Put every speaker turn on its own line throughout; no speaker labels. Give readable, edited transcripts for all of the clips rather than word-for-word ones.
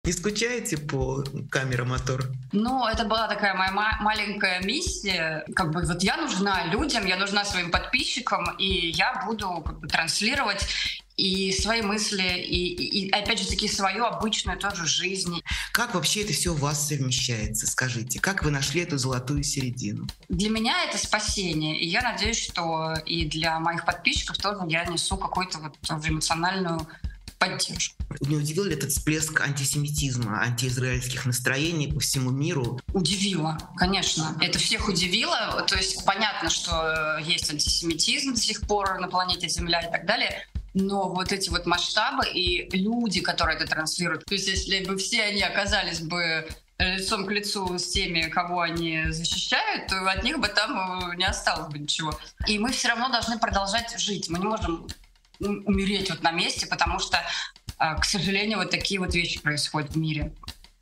Не скучаете по камера мотор?
Ну, это была такая моя маленькая миссия. Как бы вот я нужна людям, я нужна своим подписчикам, и я буду как бы транслировать и свои мысли, и опять же таки свою обычную тоже жизнь.
Как вообще это все у вас совмещается? Скажите, как вы нашли эту золотую середину?
Для меня это спасение, и я надеюсь, что и для моих подписчиков тоже я несу какую-то вот тоже эмоциональную поддержку.
Не удивил ли этот всплеск антисемитизма, антиизраильских настроений по всему миру?
Удивило, конечно. Это всех удивило. То есть понятно, что есть антисемитизм до сих пор на планете Земля и так далее. Но вот эти вот масштабы и люди, которые это транслируют, то есть если бы все они оказались бы лицом к лицу с теми, кого они защищают, то от них бы там не осталось бы ничего. И мы все равно должны продолжать жить. Мы не можем умереть вот на месте, потому что, к сожалению, вот такие вот вещи происходят в мире.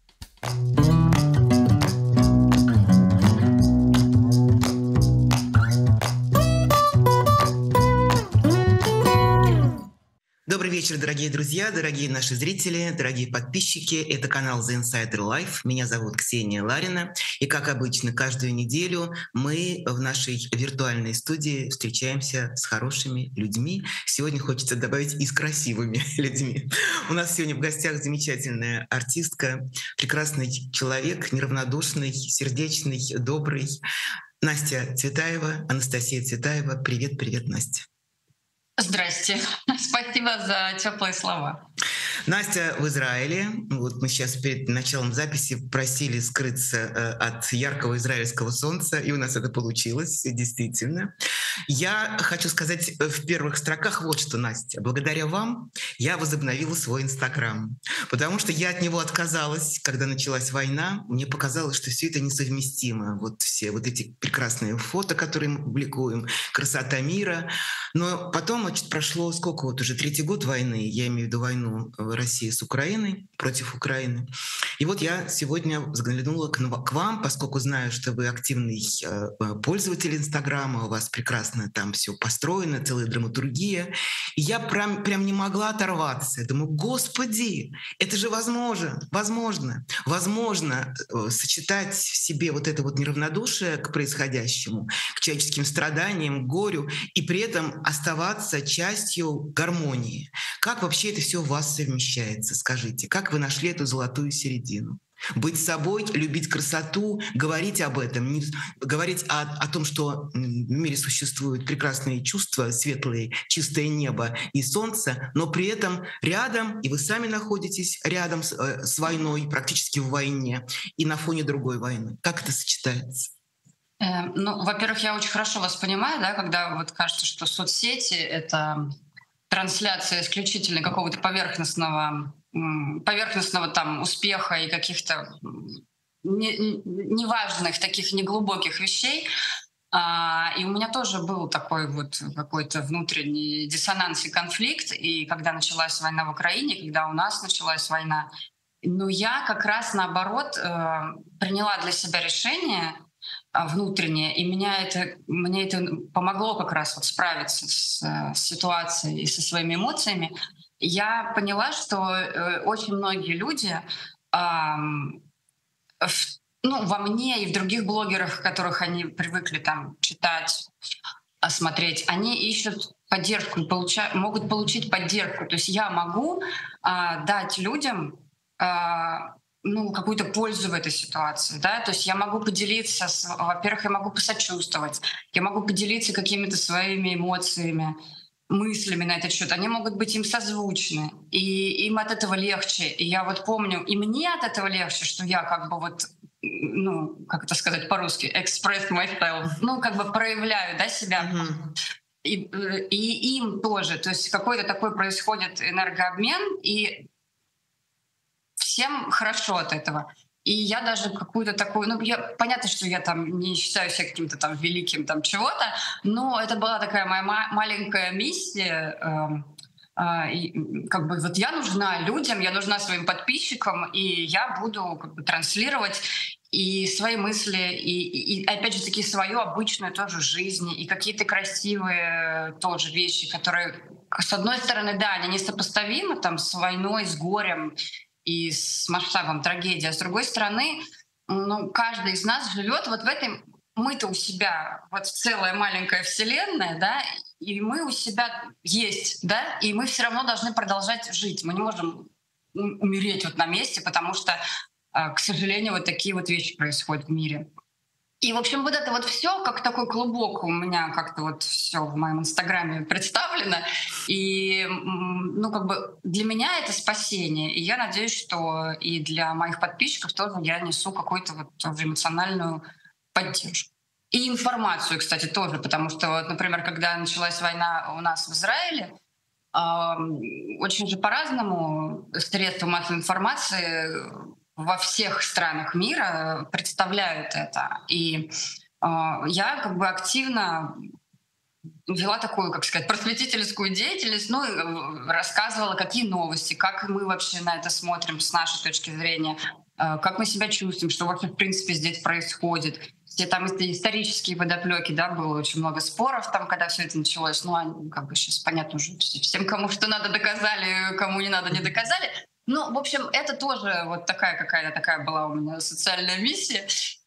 Добрый вечер, дорогие друзья, дорогие наши зрители, дорогие подписчики. Это канал The Insider Life. Меня зовут Ксения Ларина. И, как обычно, каждую неделю мы в нашей виртуальной студии встречаемся с хорошими людьми. Сегодня хочется добавить и с красивыми людьми. У нас сегодня в гостях замечательная артистка, прекрасный человек, неравнодушный, сердечный, добрый. Настя Цветаева, Анастасия Цветаева. Привет, привет, Настя.
Здрасте. Спасибо за теплые слова.
Настя в Израиле. Вот мы сейчас перед началом записи просили скрыться от яркого израильского солнца, и у нас это получилось, действительно. Я хочу сказать в первых строках вот что, Настя. Благодаря вам я возобновила свой Инстаграм, потому что я от него отказалась, когда началась война. Мне показалось, что все это несовместимо. Вот все вот эти прекрасные фото, которые мы публикуем, красота мира. Но потом, значит, прошло сколько вот уже третий год войны, я имею в виду войну России с Украиной, против Украины. И вот я сегодня заглянула к вам, поскольку знаю, что вы активный пользователь Инстаграма, у вас прекрасно там все построено, целая драматургия. И я прям не могла оторваться. Я думаю, господи, это же возможно сочетать в себе вот это вот неравнодушие к происходящему, к человеческим страданиям, к горю, и при этом оставаться частью гармонии. Как вообще это все у вас совмещается? Скажите, как вы нашли эту золотую середину? Быть собой, любить красоту, говорить об этом, говорить о том, что в мире существуют прекрасные чувства, светлые, чистое небо и солнце, но при этом рядом, и вы сами находитесь рядом с войной, практически в войне, и на фоне другой войны. Как это сочетается?
Ну, во-первых, я очень хорошо вас понимаю, да, когда вот кажется, что соцсети — это трансляция исключительно какого-то поверхностного там успеха и каких-то неважных, таких неглубоких вещей. И у меня тоже был такой вот какой-то внутренний диссонанс и конфликт. И когда началась война в Украине, когда у нас началась война, но я как раз наоборот приняла для себя решение внутреннее, и мне это помогло как раз вот справиться с ситуацией и со своими эмоциями. Я поняла, что очень многие люди во мне и в других блогерах, которых они привыкли там читать, смотреть, они ищут поддержку и могут получить поддержку. То есть я могу дать людям какую-то пользу в этой ситуации, да, то есть я могу поделиться, во-первых, я могу посочувствовать, я могу поделиться какими-то своими эмоциями, мыслями на этот счет, они могут быть им созвучны, и им от этого легче. И я вот помню, и мне от этого легче, что я как бы вот, как это сказать по-русски, express myself, как бы проявляю, да, себя. И им тоже, то есть какой-то такой происходит энергообмен, и всем хорошо от этого. И я даже какую-то такую, понятно, что я там не считаю себя каким-то там великим там чего-то, но это была такая моя маленькая миссия. И как бы вот я нужна людям, я нужна своим подписчикам, и я буду как бы транслировать и свои мысли, и опять же таки свою обычную тоже жизнь, и какие-то красивые тоже вещи, которые, с одной стороны, да, они несопоставимы там с войной, с горем, и с масштабом трагедии. А с другой стороны, ну, каждый из нас живет вот в этой... Мы-то у себя, вот целая маленькая вселенная, да, и мы у себя есть, да, и мы все равно должны продолжать жить. Мы не можем умереть вот на месте, потому что, к сожалению, вот такие вот вещи происходят в мире. И, в общем, вот это вот все как такой клубок у меня как-то вот все в моем инстаграме представлено. И, ну, как бы для меня это спасение. И я надеюсь, что и для моих подписчиков тоже я несу какую-то вот тоже эмоциональную поддержку. И информацию, кстати, тоже, потому что, вот, например, когда началась война у нас в Израиле, очень же по-разному средства массовой информации во всех странах мира представляют это. И я как бы активно вела такую, как сказать, просветительскую деятельность, ну, и рассказывала, какие новости, как мы вообще на это смотрим с нашей точки зрения, как мы себя чувствуем, что вообще в принципе здесь происходит. Все там исторические подоплеки, да, было очень много споров там, когда все это началось. Ну, они, как бы сейчас понятно уже всем, кому что надо, доказали, кому не надо, не доказали. Ну, в общем, это тоже вот такая какая-то такая была у меня социальная миссия.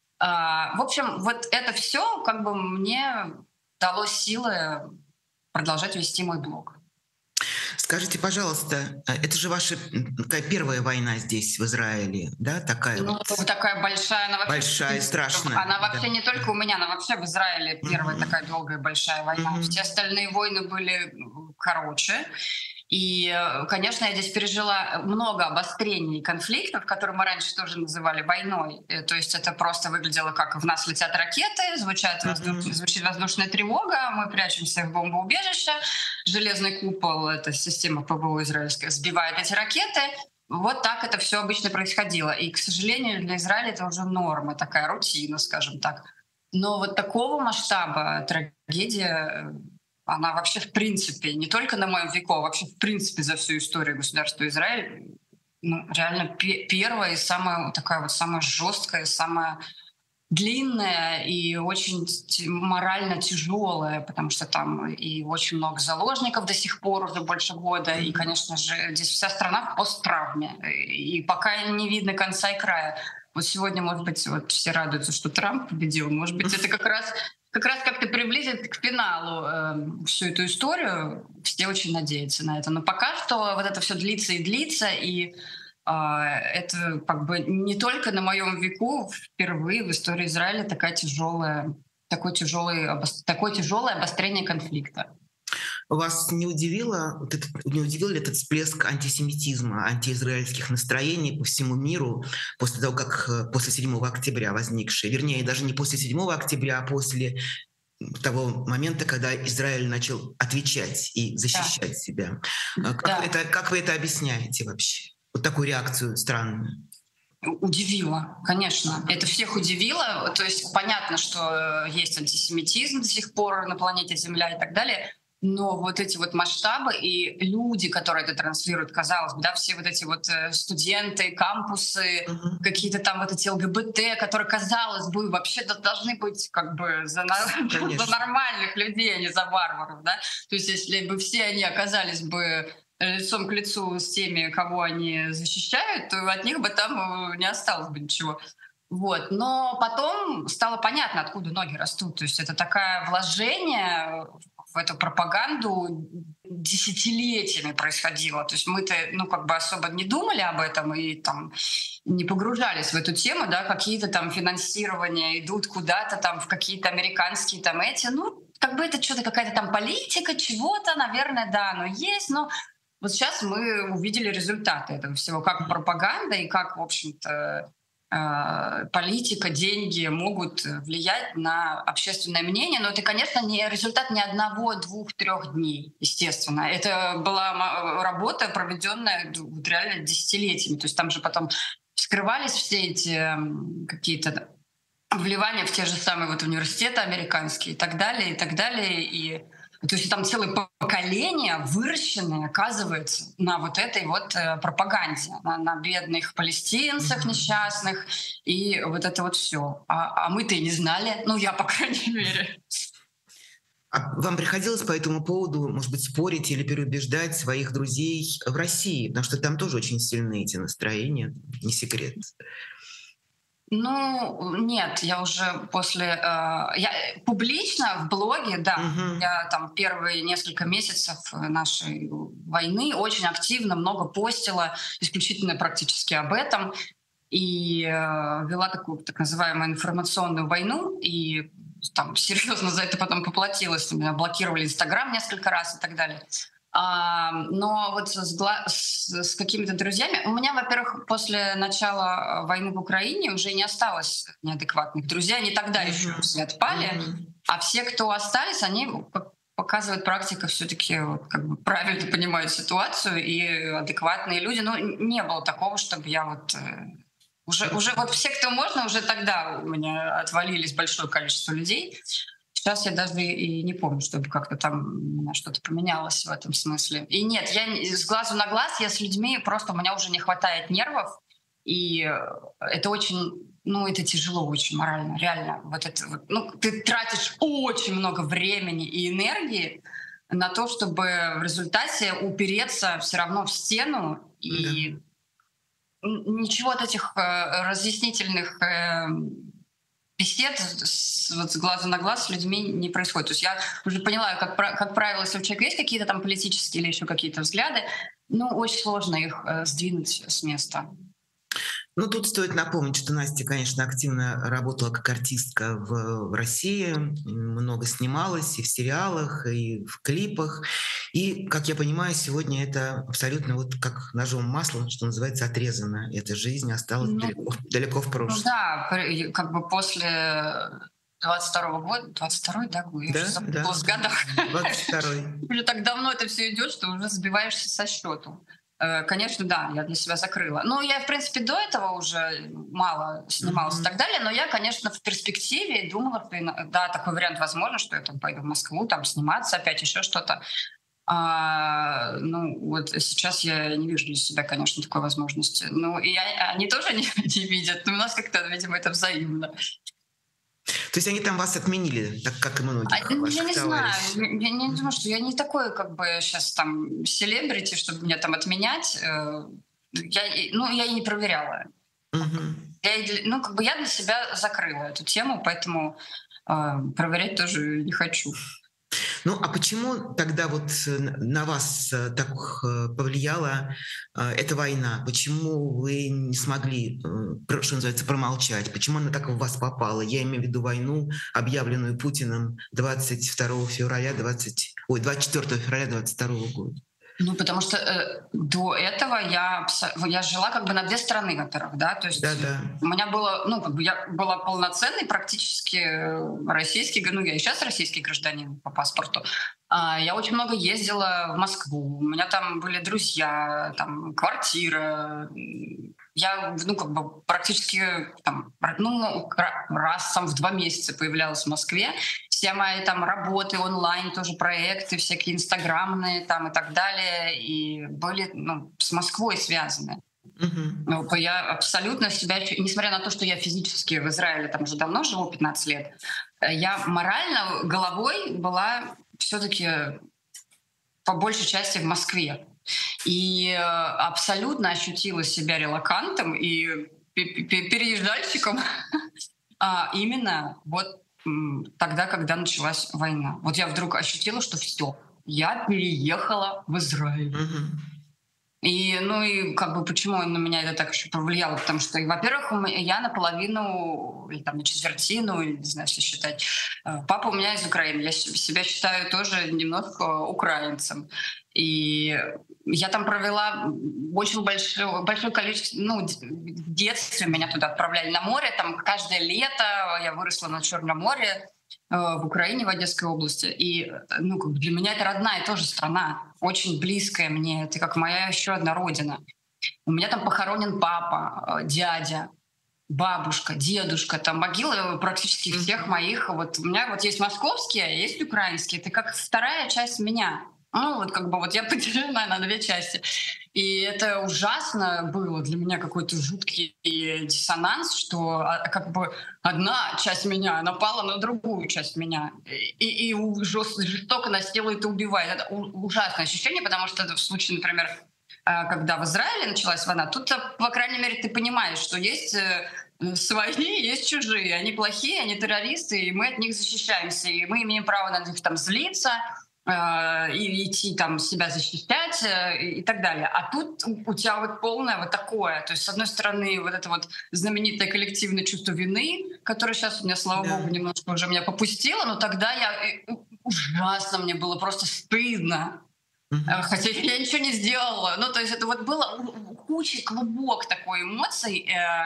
В общем, вот это все как бы мне дало силы продолжать вести мой блог.
Скажите, пожалуйста, это же ваша такая первая война здесь, в Израиле, да? Такая
Ну,
вот
такая большая, она вообще...
большая, страшная.
Она вообще
Да.
не только у меня, она вообще в Израиле первая такая долгая большая война. Все остальные войны были короче. И, конечно, я здесь пережила много обострений конфликтов, которые мы раньше тоже называли войной. То есть это просто выглядело как в нас летят ракеты, звучит воздушная тревога, мы прячемся в бомбоубежище, железный купол, это система ПВО израильская, сбивает эти ракеты. Вот так это все обычно происходило. И, к сожалению, для Израиля это уже норма, такая рутина, скажем так. Но вот такого масштаба трагедия, она вообще в принципе, не только на моем веку, а вообще в принципе за всю историю государства Израиль, ну, реально первая и самая такая вот самая жесткая, самая длинная и очень морально тяжелая, потому что там и очень много заложников до сих пор, уже больше года, и, конечно же, здесь вся страна в посттравме, и пока не видно конца и края. Вот сегодня, может быть, вот все радуются, что Трамп победил, может быть, это как раз как-то приблизит к финалу всю эту историю. Все очень надеются на это. Но пока что вот это все длится и длится, и это как бы не только на моем веку впервые в истории Израиля такое тяжелое обострение конфликта.
Вас не удивило, не удивил ли этот всплеск антисемитизма, антиизраильских настроений по всему миру после того, как после 7 октября возникшие, вернее, даже не после 7 октября, а после того момента, когда Израиль начал отвечать и защищать себя. Как вы это объясняете вообще? Вот такую реакцию странную.
Удивило, конечно. Это всех удивило. То есть понятно, что есть антисемитизм до сих пор на планете Земля и так далее. Но вот эти вот масштабы и люди, которые это транслируют, казалось бы, да, все вот эти вот студенты, кампусы, какие-то там вот эти ЛГБТ, которые, казалось бы, вообще должны быть как бы за нормальных людей, а не за варваров, да. То есть если бы все они оказались бы лицом к лицу с теми, кого они защищают, то от них бы там не осталось бы ничего. Вот. Но потом стало понятно, откуда ноги растут. То есть это такое вложение в эту пропаганду десятилетиями происходило. То есть мы-то, ну, как бы особо не думали об этом и там не погружались в эту тему, да, какие-то там финансирования идут куда-то там в какие-то американские там эти, ну, как бы это что-то какая-то там политика, чего-то, наверное, да, оно есть, но вот сейчас мы увидели результаты этого всего, как пропаганда и как, в общем-то, политика, деньги могут влиять на общественное мнение. Но это, конечно, не результат ни одного, 2-3 дней, естественно. Это была работа, проведенная вот реально десятилетиями. То есть там же потом вскрывались все эти какие-то вливания в те же самые вот университеты американские и так далее, и так далее. И то есть там целое поколение выращенное, оказывается, на вот этой вот пропаганде, на бедных палестинцах несчастных, и вот это вот все. А мы-то и не знали, ну я, по крайней мере.
А вам приходилось по этому поводу, может быть, спорить или переубеждать своих друзей в России? Потому что там тоже очень сильны эти настроения, не секрет.
Ну, нет, я уже я публично в блоге, да,
Мгм.
я там первые несколько месяцев нашей войны очень активно много постила исключительно практически об этом и вела такую так называемую информационную войну и там серьезно за это потом поплатилась. Меня блокировали Инстаграм несколько раз и так далее. Но вот с какими-то друзьями... У меня, во-первых, после начала войны в Украине уже не осталось неадекватных друзей. Они тогда еще
Мгм.
все отпали.
Мгм.
А все, кто остались, они, как показывает практика, все-таки вот, как бы правильно понимают ситуацию и адекватные люди. Ну, не было такого, чтобы я вот... уже вот все, кто можно, уже тогда у меня отвалились большое количество людей. Сейчас я даже и не помню, чтобы как-то там у меня что-то поменялось в этом смысле. И нет, с глазу на глаз, я с людьми, просто у меня уже не хватает нервов, и это очень, ну, это тяжело очень морально, реально. Вот это вот, ну, ты тратишь очень много времени и энергии на то, чтобы в результате упереться все равно в стену,
Да.
и ничего от этих разъяснительных бесед вот с глазу на глаз с людьми не происходит. То есть я уже поняла, как правило, если у человека есть какие-то там политические или еще какие-то взгляды, ну, очень сложно их сдвинуть с места.
Ну, тут стоит напомнить, что Настя, конечно, активно работала как артистка в России, много снималась и в сериалах, и в клипах. И, как я понимаю, сегодня это абсолютно вот как ножом маслом, что называется, отрезано. Эта жизнь осталась
Ну,
далеко, далеко в
ну
прошлом.
да, как бы после 22-го года, 22-й, да, я уже
Да, да,
запуталась в годах.
22-й.
Уже так давно это все идет, что уже сбиваешься со счету. Конечно, да, я для себя закрыла. Ну, я, в принципе, до этого уже мало снималась и
Мгм.
так далее, но я, конечно, в перспективе думала, что, да, такой вариант возможно, что я там пойду в Москву, там сниматься опять, еще что-то. Ну, вот сейчас я не вижу для себя, конечно, такой возможности. Ну, и они тоже не видят, но у нас как-то, видимо, это взаимно.
То есть они там вас отменили, так как и многих
Я
ваших
не знаю,
товарищей.
я не думаю,
Мгм.
что я не такой, как бы, сейчас там селебрити, чтобы меня там отменять. Ну, я и не проверяла.
Мгм.
Ну, как бы я для себя закрыла эту тему, поэтому проверять тоже не хочу.
Ну, а почему тогда вот на вас так повлияла эта война? Почему вы не смогли, что называется, промолчать? Почему она так в вас попала? Я имею в виду войну, объявленную Путиным 22 февраля 24 февраля 22 года.
Ну, потому что до этого я жила как бы на две страны, во-первых, да, то есть
Да-да.
у меня было, ну, как бы я была полноценный практически российский, ну, я и сейчас российский гражданин по паспорту. Я очень много ездила в Москву, у меня там были друзья, там, квартира. Я, ну, как бы практически там, ну, раз там в 2 месяца появлялась в Москве. Все мои там работы онлайн, тоже проекты, всякие инстаграмные там и так далее, и были, ну, с Москвой связаны.
Мгм.
Ну, я абсолютно себя, несмотря на то, что я физически в Израиле там уже давно живу, 15 лет, я морально, головой была все-таки по большей части в Москве. И абсолютно ощутила себя релакантом и переезжальщиком именно вот тогда, когда началась война. Вот я вдруг ощутила, что все, я переехала в Израиль.
Мгм.
И, ну и как бы почему на меня это так еще повлияло? Потому что, во-первых, я наполовину, или там на четвертину, или не знаю, если считать, папа у меня из Украины. Я себя считаю тоже немножко украинцем. И я там провела очень большое количество, ну, в детстве меня туда отправляли на море, там каждое лето я выросла на Черном море, в Украине, в Одесской области. И ну, как бы для меня это родная тоже страна, очень близкая мне. Это как моя еще одна родина. У меня там похоронен папа, дядя, бабушка, дедушка. Там могилы практически всех
Мгм.
моих. Вот у меня вот есть московские, а есть украинские. Это как вторая часть меня. Ну, вот как бы вот я поделю, наверное, на две части. И это ужасно было для меня, какой-то жуткий диссонанс, что как бы одна часть меня напала на другую часть меня и жестоко насилует и убивает. Это ужасное ощущение, потому что в случае, например, когда в Израиле началась война, тут, по крайней мере, ты понимаешь, что есть свои, есть чужие. Они плохие, они террористы, и мы от них защищаемся. И мы имеем право на них там злиться, и идти там себя защищать и так далее. А тут у тебя вот полное вот такое. То есть, с одной стороны, вот это вот знаменитое коллективное чувство вины, которое сейчас у меня, слава
Да.
богу, немножко уже меня попустило, но тогда ужасно мне было просто стыдно.
Мгм.
Хотя я ничего не сделала. Ну, то есть это вот было куча, клубок такой эмоций,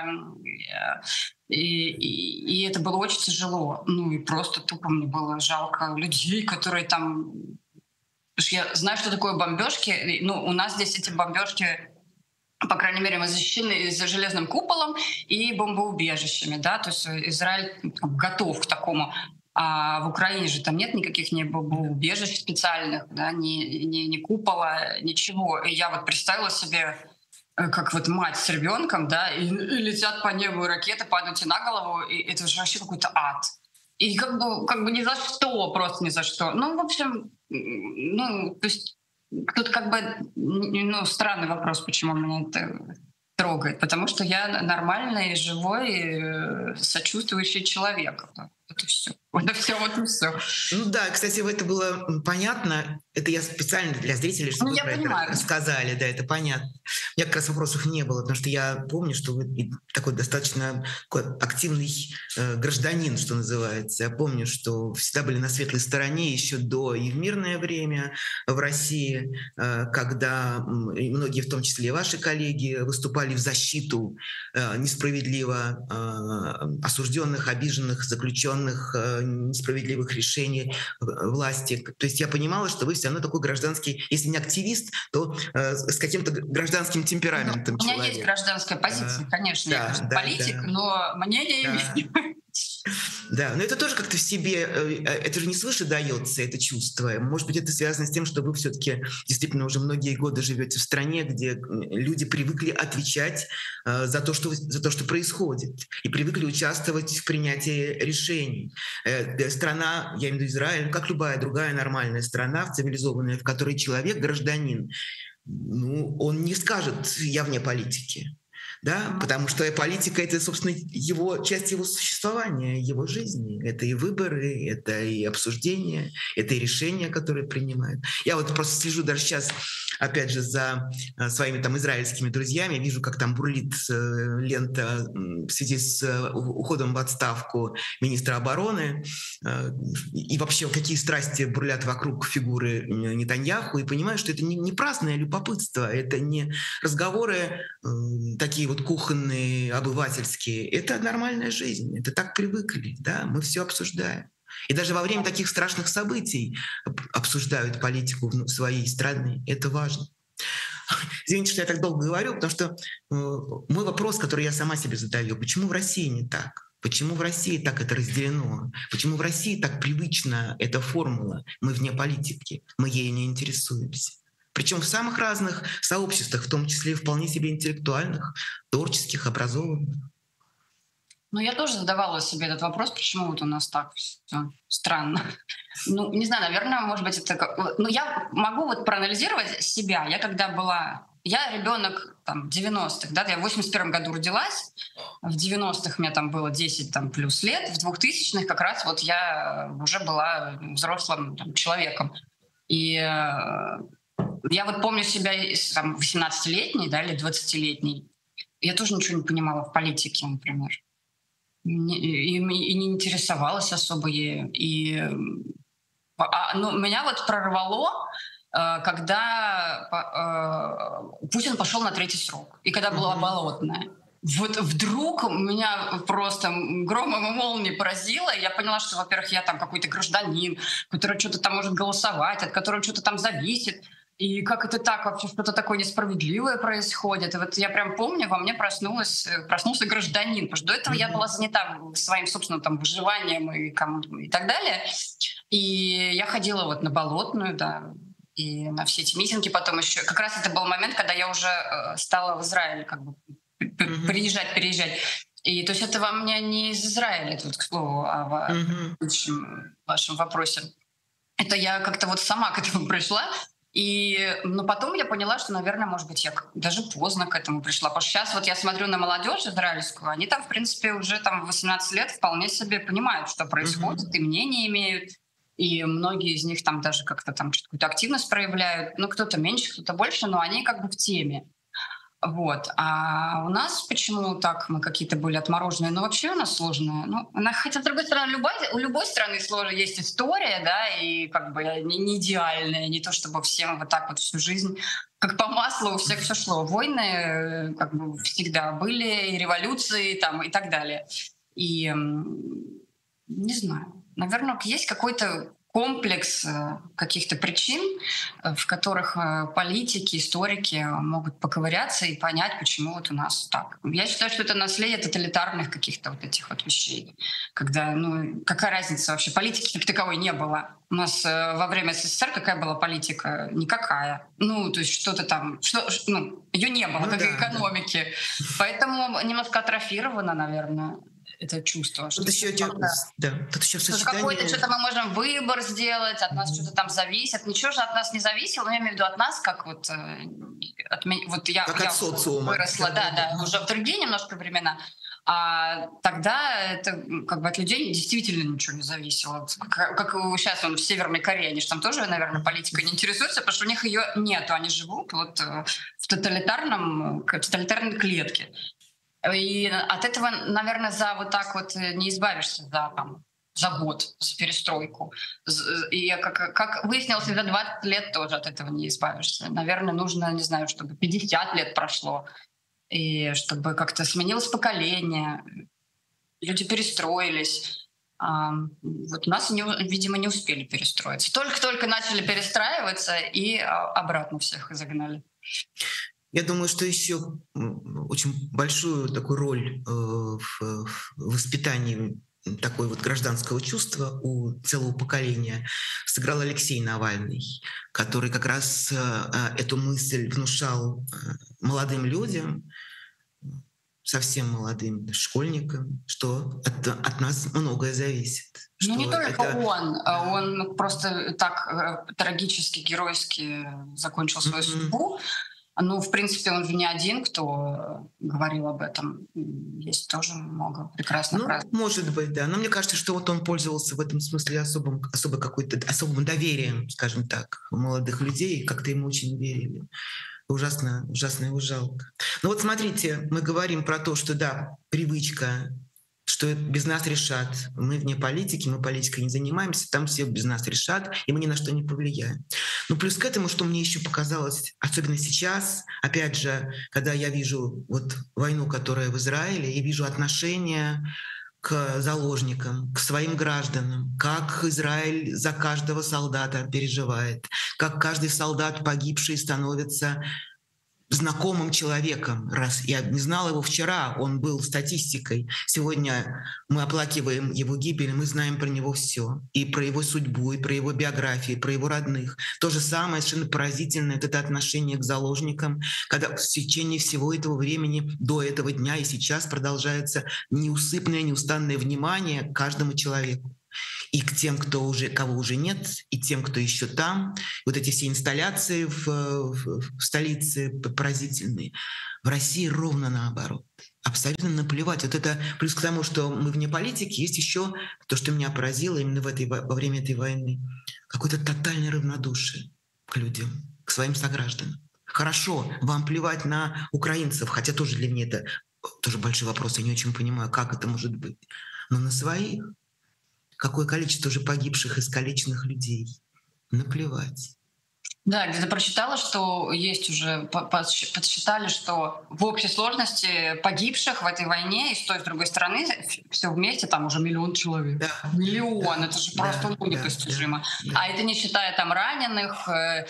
и это было очень тяжело. Ну и просто тупо мне было жалко людей, которые там... Потому что я знаю, что такое бомбежки. Ну, у нас здесь эти бомбежки, по крайней мере, мы защищены за железным куполом и бомбоубежищами, да, то есть Израиль готов к такому. А в Украине же там нет никаких ни бомбоубежищ специальных, да, ни купола, ничего. И я вот представила себе, как вот мать с ребенком, да, и летят по небу ракеты, падают тебе на голову, и это же вообще какой-то ад. И как бы ни за что, просто ни за что. Ну, в общем, ну, то есть тут как бы, ну, странный вопрос, почему меня это трогает. Потому что я нормальный, живой, сочувствующий человек. Это все. Это все, вот и все.
Ну да, кстати, это было понятно. Это я специально для зрителей,
Ну,
чтобы вы
я
про это
понимаю.
рассказали. Да, это понятно. У меня как раз вопросов не было, потому что я помню, что вы такой достаточно такой активный гражданин, что называется. Я помню, что всегда были на светлой стороне еще до и в мирное время в России, когда и многие, в том числе и ваши коллеги, выступали в защиту несправедливо осужденных, обиженных, заключенных, несправедливых решений власти. То есть я понимала, что вы все равно такой гражданский, если не активист, то с каким-то гражданским темпераментом
У меня есть
человек.
гражданская позиция, конечно. Я,
Да,
конечно,
да,
политик,
да.
но мнение
Да.
имею.
Да, но это тоже как-то в себе, это же не свыше дается, это чувство. Может быть, это связано с тем, что вы все-таки действительно уже многие годы живете в стране, где люди привыкли отвечать за то, что происходит, и привыкли участвовать в принятии решений. Страна, я имею в виду Израиль, как любая другая нормальная страна, цивилизованная, в которой человек, гражданин, ну, он не скажет «я вне политики». Да, потому что политика — это, собственно, часть его существования, его жизни. Это и выборы, это и обсуждения, это и решения, которые принимают. Я вот просто слежу даже сейчас, опять же, за своими там израильскими друзьями, вижу, как там бурлит лента в связи с уходом в отставку министра обороны, и вообще какие страсти бурлят вокруг фигуры Нетаньяху, и понимаю, что это не праздное любопытство, это не разговоры такие вот кухонные, обывательские. Это нормальная жизнь, это так привыкли, да, мы все обсуждаем. И даже во время таких страшных событий обсуждают политику своей страны. Это важно. Извините, что я так долго говорю, потому что мой вопрос, который я сама себе задаю, почему в России не так? Почему в России так это разделено? Почему в России так привычна эта формула «мы вне политики», мы ею не интересуемся? Причем в самых разных сообществах, в том числе и вполне себе интеллектуальных, творческих, образованных.
Ну, я тоже задавала себе этот вопрос, почему вот у нас так все странно. Ну, не знаю, наверное, может быть, это... Ну, я могу вот проанализировать себя. Я когда была... Я ребенок там 90-х, да, я в 81-м году родилась, в 90-х мне там было 10 там, плюс лет, в 2000-х как раз вот я уже была взрослым там, человеком. И я вот помню себя там, 18-летней, да, или 20-летней. Я тоже ничего не понимала в политике, например. И не интересовалась особо ею. Ну, меня вот прорвало, когда Путин пошел на третий срок, и когда была Болотная. Вот вдруг меня просто громом и молнией поразило, и я поняла, что, во-первых, я там какой-то гражданин, который что-то там может голосовать, от которого что-то там зависит. И как это так, вообще что-то такое несправедливое происходит. И вот я прям помню, во мне проснулся гражданин, потому что до этого я была занята своим собственным там выживанием и так далее. И я ходила вот на Болотную, да, и на все эти митинги потом еще. Как раз это был момент, когда я уже стала в Израиль как бы приезжать, переезжать. И то есть это во мне не из Израиля, тут, к слову, о вашем вопросе. Это я как-то вот сама к этому пришла. Но потом я поняла, что, наверное, может быть, я даже поздно к этому пришла. Потому что сейчас вот я смотрю на молодежь израильскую, они там, в принципе, уже там в 18 лет вполне себе понимают, что происходит, и мнение имеют. И многие из них там даже как-то там какую-то активность проявляют. Ну, кто-то меньше, кто-то больше, но они как бы в теме. Вот. А у нас почему так мы какие-то были отмороженные? Ну, вообще у нас сложная. Ну, хотя, с другой стороны, у любой страны сложная есть история, да, и как бы не идеальная, не то чтобы всем вот так вот всю жизнь как по маслу у всех все шло. Войны как бы всегда были, и революции там, и так далее. И не знаю, наверное, есть какой-то комплекс каких-то причин, в которых политики, историки могут поковыряться и понять, почему вот у нас так. Я считаю, что это наследие тоталитарных каких-то вот этих вот вещей. Когда, ну, какая разница вообще? Политики как таковой не было. У нас во время СССР какая была политика? Никакая. Ну, то есть что-то там... ее не было, как и экономики. Да. Поэтому немножко атрофировано, наверное, это чувство.
Тут еще в сочетании...
Какой-то что-то мы можем выбор сделать, от нас что-то там зависит. Ничего же от нас не зависело, но я имею в виду от нас, как вот от меня. Вот я
от социума.
Выросла, да, уже в другие немножко времена. А тогда это как бы от людей действительно ничего не зависело. Как сейчас в Северной Корее, они же там тоже, наверное, политикой не интересуются, потому что у них ее нету. Они живут вот в тоталитарной клетке. И от этого, наверное, вот так вот не избавишься за год, за перестройку. И как выяснилось, за 20 лет тоже от этого не избавишься. Наверное, нужно, не знаю, чтобы 50 лет прошло, и чтобы как-то сменилось поколение, люди перестроились. Вот нас, видимо, не успели перестроиться. Только начали перестраиваться, и обратно всех загнали.
Я думаю, что еще очень большую такую роль в воспитании такой вот гражданского чувства у целого поколения сыграл Алексей Навальный, который как раз эту мысль внушал молодым людям, совсем молодым школьникам, что от нас многое зависит.
Ну не только он просто так трагически, геройски закончил свою судьбу. Ну, в принципе, он же не один, кто говорил об этом. Есть тоже много прекрасных разных.
Может быть, да. Но мне кажется, что вот он пользовался в этом смысле особым доверием, скажем так, у молодых людей, как-то ему очень верили. Ужасно его жалко. Ну вот смотрите, мы говорим про то, что да, привычка, что без нас решат. Мы вне политики, мы политикой не занимаемся, там все без нас решат, и мы ни на что не повлияем. Ну плюс к этому, что мне еще показалось, особенно сейчас, опять же, когда я вижу вот войну, которая в Израиле, и вижу отношения к заложникам, к своим гражданам, как Израиль за каждого солдата переживает, как каждый солдат погибший становится знакомым человеком. Раз я не знала его вчера, он был статистикой. Сегодня мы оплакиваем его гибель, мы знаем про него все. И про его судьбу, и про его биографию, и про его родных. То же самое, совершенно поразительное, это отношение к заложникам, когда в течение всего этого времени, до этого дня и сейчас продолжается неусыпное, неустанное внимание к каждому человеку. И к тем, кого уже нет, и тем, кто еще там. Вот эти все инсталляции в столице поразительные. В России ровно наоборот. Абсолютно наплевать. Вот это плюс к тому, что мы вне политики, есть еще то, что меня поразило именно во время этой войны. Какое-то тотальное равнодушие к людям, к своим согражданам. Хорошо, вам плевать на украинцев, хотя тоже для меня это тоже большой вопрос. Я не очень понимаю, как это может быть. Но на своих какое количество уже погибших, искалеченных людей. Наплевать.
Да, где-то прочитала, что есть уже, подсчитали, что в общей сложности погибших в этой войне и с той, и с другой стороны все вместе там уже 1 миллион человек. Да. Миллион, это же просто непостижимо. Да. А это не считая там раненых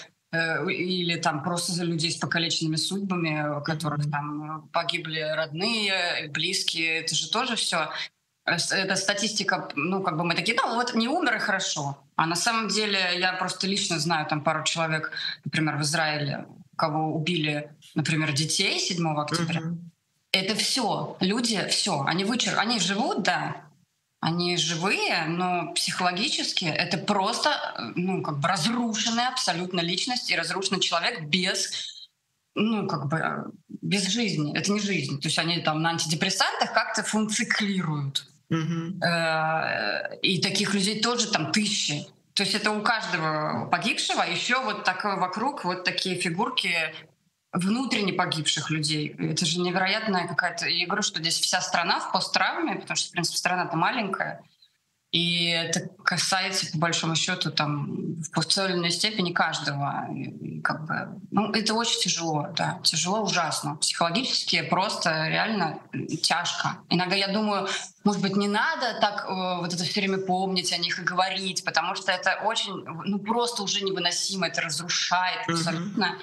или там просто за людей с покалеченными судьбами, у которых там погибли родные, близкие, это же тоже все. эта статистика, ну, как бы мы такие, ну, вот не умер и хорошо. А на самом деле я просто лично знаю там пару человек, например, в Израиле, кого убили, например, детей 7 октября.
Мгм.
Это все, люди, все, они живут, да, они живые, но психологически это просто, ну, как бы разрушенная абсолютно личность и разрушенный человек без, ну, как бы, без жизни. Это не жизнь. То есть они там на антидепрессантах как-то функционируют.
Мгм.
И таких людей тоже там тысячи. То есть это у каждого погибшего еще вот такое вокруг, вот такие фигурки внутренне погибших людей. Это же невероятная какая-то... Я говорю, что здесь вся страна в посттравме, потому что, в принципе, страна-то маленькая. И это касается, по большому счету, там, в той степени каждого. И как бы, ну, это очень тяжело, да, тяжело, ужасно. Психологически просто реально тяжко. Иногда я думаю, может быть, не надо так вот это все время помнить о них и говорить, потому что это очень, ну, просто уже невыносимо, это разрушает
Мгм.
абсолютно,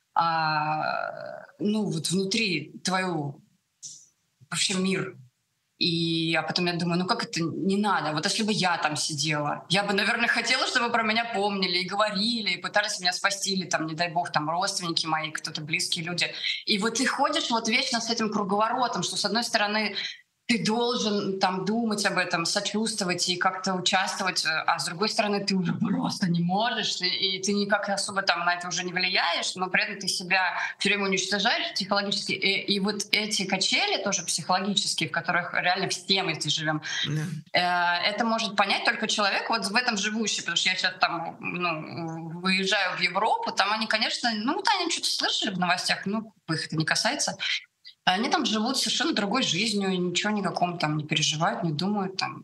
ну, вот внутри твою вообще мир. А потом я думаю, ну как это не надо? Вот если бы я там сидела, я бы, наверное, хотела, чтобы про меня помнили и говорили, и пытались меня спасти, или там, не дай бог, там родственники мои, кто-то близкие люди. И вот ты ходишь вот вечно с этим круговоротом, что с одной стороны ты должен там думать об этом, сочувствовать и как-то участвовать, а с другой стороны ты уже просто не можешь, и ты никак особо там на это уже не влияешь, но при этом ты себя все время уничтожаешь психологически. И вот эти качели тоже психологические, в которых реально все мы здесь живем,
Да.
это может понять только человек вот в этом живущий, потому что я сейчас там, ну, выезжаю в Европу, там они, конечно, ну, да, они что-то слышали в новостях, ну, их это не касается, они там живут совершенно другой жизнью, и ничего никаком там не переживают, не думают там.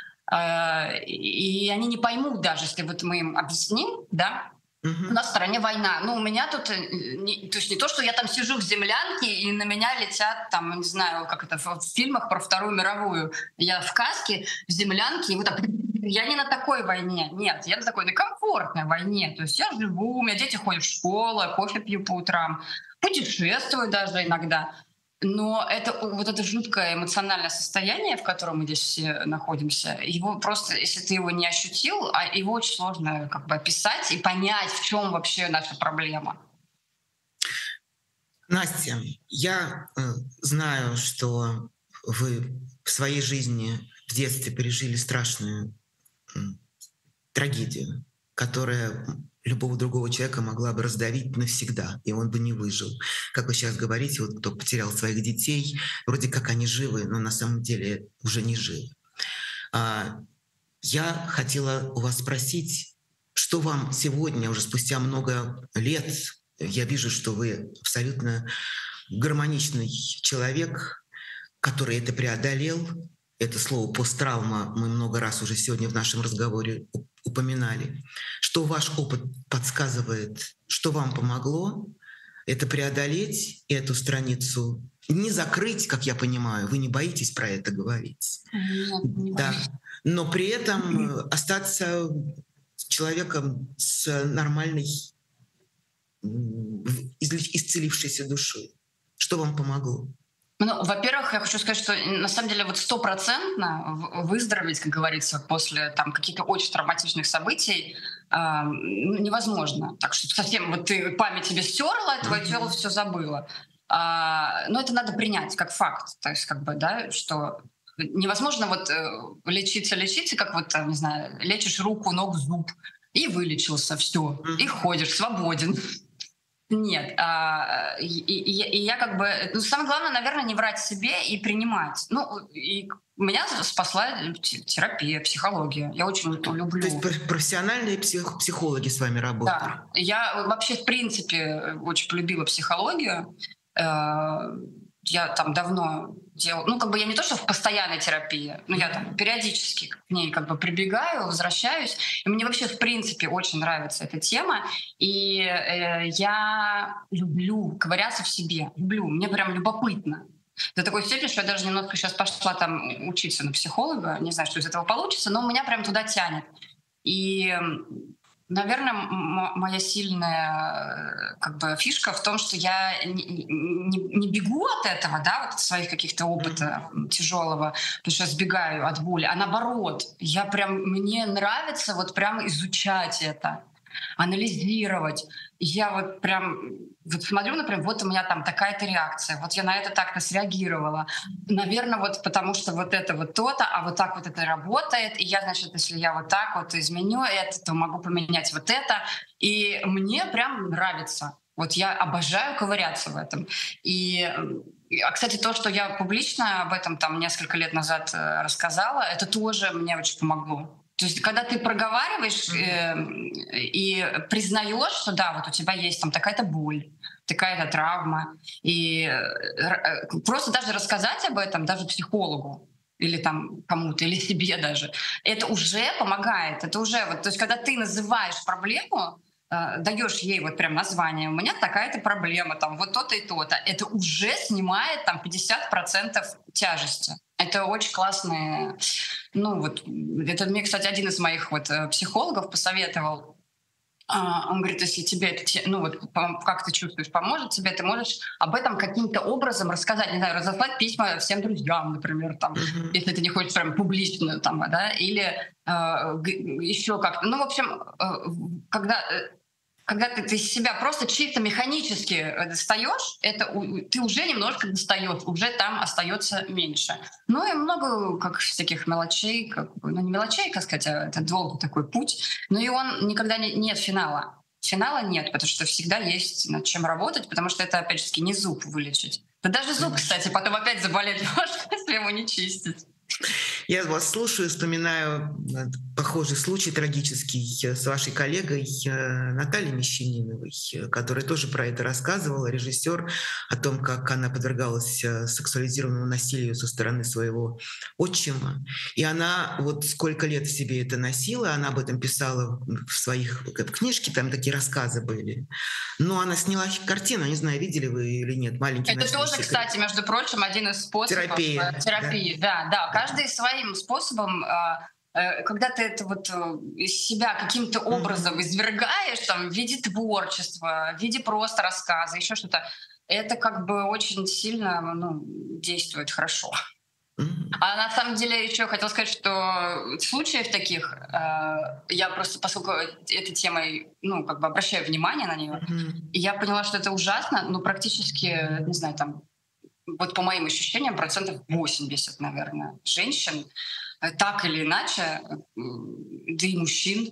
И они не поймут даже, если вот мы им объясним, да, у
Мгм.
нас в стране война. Ну, у меня тут, то есть не то, что я там сижу в землянке, и на меня летят, там, не знаю, как это в фильмах про Вторую мировую. Я в каске, в землянке, и вот так... Я не на такой войне, нет, я на такой, на комфортной войне. То есть я живу, у меня дети ходят в школу, я кофе пью по утрам, путешествую даже иногда. Но это вот это жуткое эмоциональное состояние, в котором мы здесь все находимся, его просто, если ты его не ощутил, его очень сложно как бы описать и понять, в чем вообще наша проблема.
Настя, я знаю, что вы в своей жизни в детстве пережили страшную м, трагедию, которая любого другого человека могла бы раздавить навсегда, и он бы не выжил. Как вы сейчас говорите, вот кто потерял своих детей, вроде как они живы, но на самом деле уже не живы. А, Я хотела у вас спросить, что вам сегодня, уже спустя много лет, я вижу, что вы абсолютно гармоничный человек, который это преодолел. Это слово посттравма мы много раз уже сегодня в нашем разговоре упоминали. Что ваш опыт подсказывает, что вам помогло это преодолеть и эту страницу не закрыть, как я понимаю, вы не боитесь про это говорить.
Нет, не боюсь.
Да. Но при этом остаться человеком с нормальной, исцелившейся душой. Что вам помогло?
Ну, во-первых, я хочу сказать, что на самом деле вот стопроцентно выздороветь, как говорится, после там каких-то очень травматичных событий ну, невозможно. Так что совсем вот ты память тебе стерла, твое тело все забыло. Но это надо принять как факт. То есть как бы, да, что невозможно вот лечиться, как вот, там, не знаю, лечишь руку, ногу, зуб, и вылечился, все, и
Мгм.
ходишь свободен. Нет, и я как бы... Ну, самое главное, наверное, не врать себе и принимать. Ну, и меня спасла терапия, психология. Я очень это
То есть
люблю.
профессиональные психологи с вами работали?
Да, я вообще, в принципе, очень полюбила психологию. Я там давно делала... Ну, как бы я не то, что в постоянной терапии, но я там периодически к ней как бы прибегаю, возвращаюсь. И мне вообще, в принципе, очень нравится эта тема. И я люблю ковыряться в себе. Люблю. Мне прям любопытно. До такой степени, что я даже немножко сейчас пошла там учиться на психолога. Не знаю, что из этого получится, но меня прям туда тянет. И Наверное, моя сильная как бы фишка в том, что я не бегу от этого, да, вот от своих каких-то опыта тяжелого, потому что я сбегаю от боли, а наоборот, я прям, мне нравится вот прям изучать это, анализировать. Я вот прям вот смотрю, например, вот у меня там такая-то реакция, вот я на это так-то среагировала. Наверное, вот потому что вот это вот то-то, а вот так вот это работает, и я, значит, если я вот так вот изменю это, то могу поменять вот это. И мне прям нравится. Вот я обожаю ковыряться в этом. Кстати, то, что я публично об этом там несколько лет назад рассказала, это тоже мне очень помогло. То есть, когда ты проговариваешь и признаешь, что да, вот у тебя есть там такая-то боль, такая-то травма, и просто даже рассказать об этом, даже психологу или там кому-то, или себе даже, это уже помогает. Это уже вот, то есть, когда ты называешь проблему, даешь ей вот прям название, у меня такая-то проблема, там вот то-то и то-то, это уже снимает там 50% тяжести. Это очень классные, ну вот, это мне, кстати, один из моих вот психологов посоветовал. Он говорит, если тебе это, ну вот как ты чувствуешь, поможет тебе, ты можешь об этом каким-то образом рассказать, не знаю, разослать письма всем друзьям, например, там, если ты не хочешь прям публично, там, да, или еще как-то. Ну, в общем, когда ты из себя просто чисто механически достаешь, ты уже немножко достаешь, уже там остается меньше. Ну и много как всяких мелочей, ну не мелочей, как сказать, а это долгий такой путь, но и он никогда нет финала. Финала нет, потому что всегда есть над чем работать, потому что это, опять же, не зуб вылечить. Да даже зуб, кстати, потом опять заболеть может, если его не чистить.
Я вас слушаю, вспоминаю похожий случай трагический с вашей коллегой Натальей Мещаниновой, которая тоже про это рассказывала, режиссер, о том, как она подвергалась сексуализированному насилию со стороны своего отчима. И она вот сколько лет в себе это носила, она об этом писала в своих книжке, там такие рассказы были. Но она сняла картину, не знаю, видели вы или нет, «Маленький
Это тоже,
секрет».
Кстати, между прочим, один из способов терапии. Да, каждый своим способом. Когда ты это вот из себя каким-то образом извергаешь, там, в виде творчества, в виде просто рассказа, еще что-то, это как бы очень сильно действует хорошо. А на самом деле еще хотела сказать, что случаев таких, я просто, поскольку этой темой, как бы обращаю внимание на нее, и я поняла, что это ужасно, практически, не знаю, там, вот по моим ощущениям, 80%, наверное, женщин так или иначе, да и мужчин,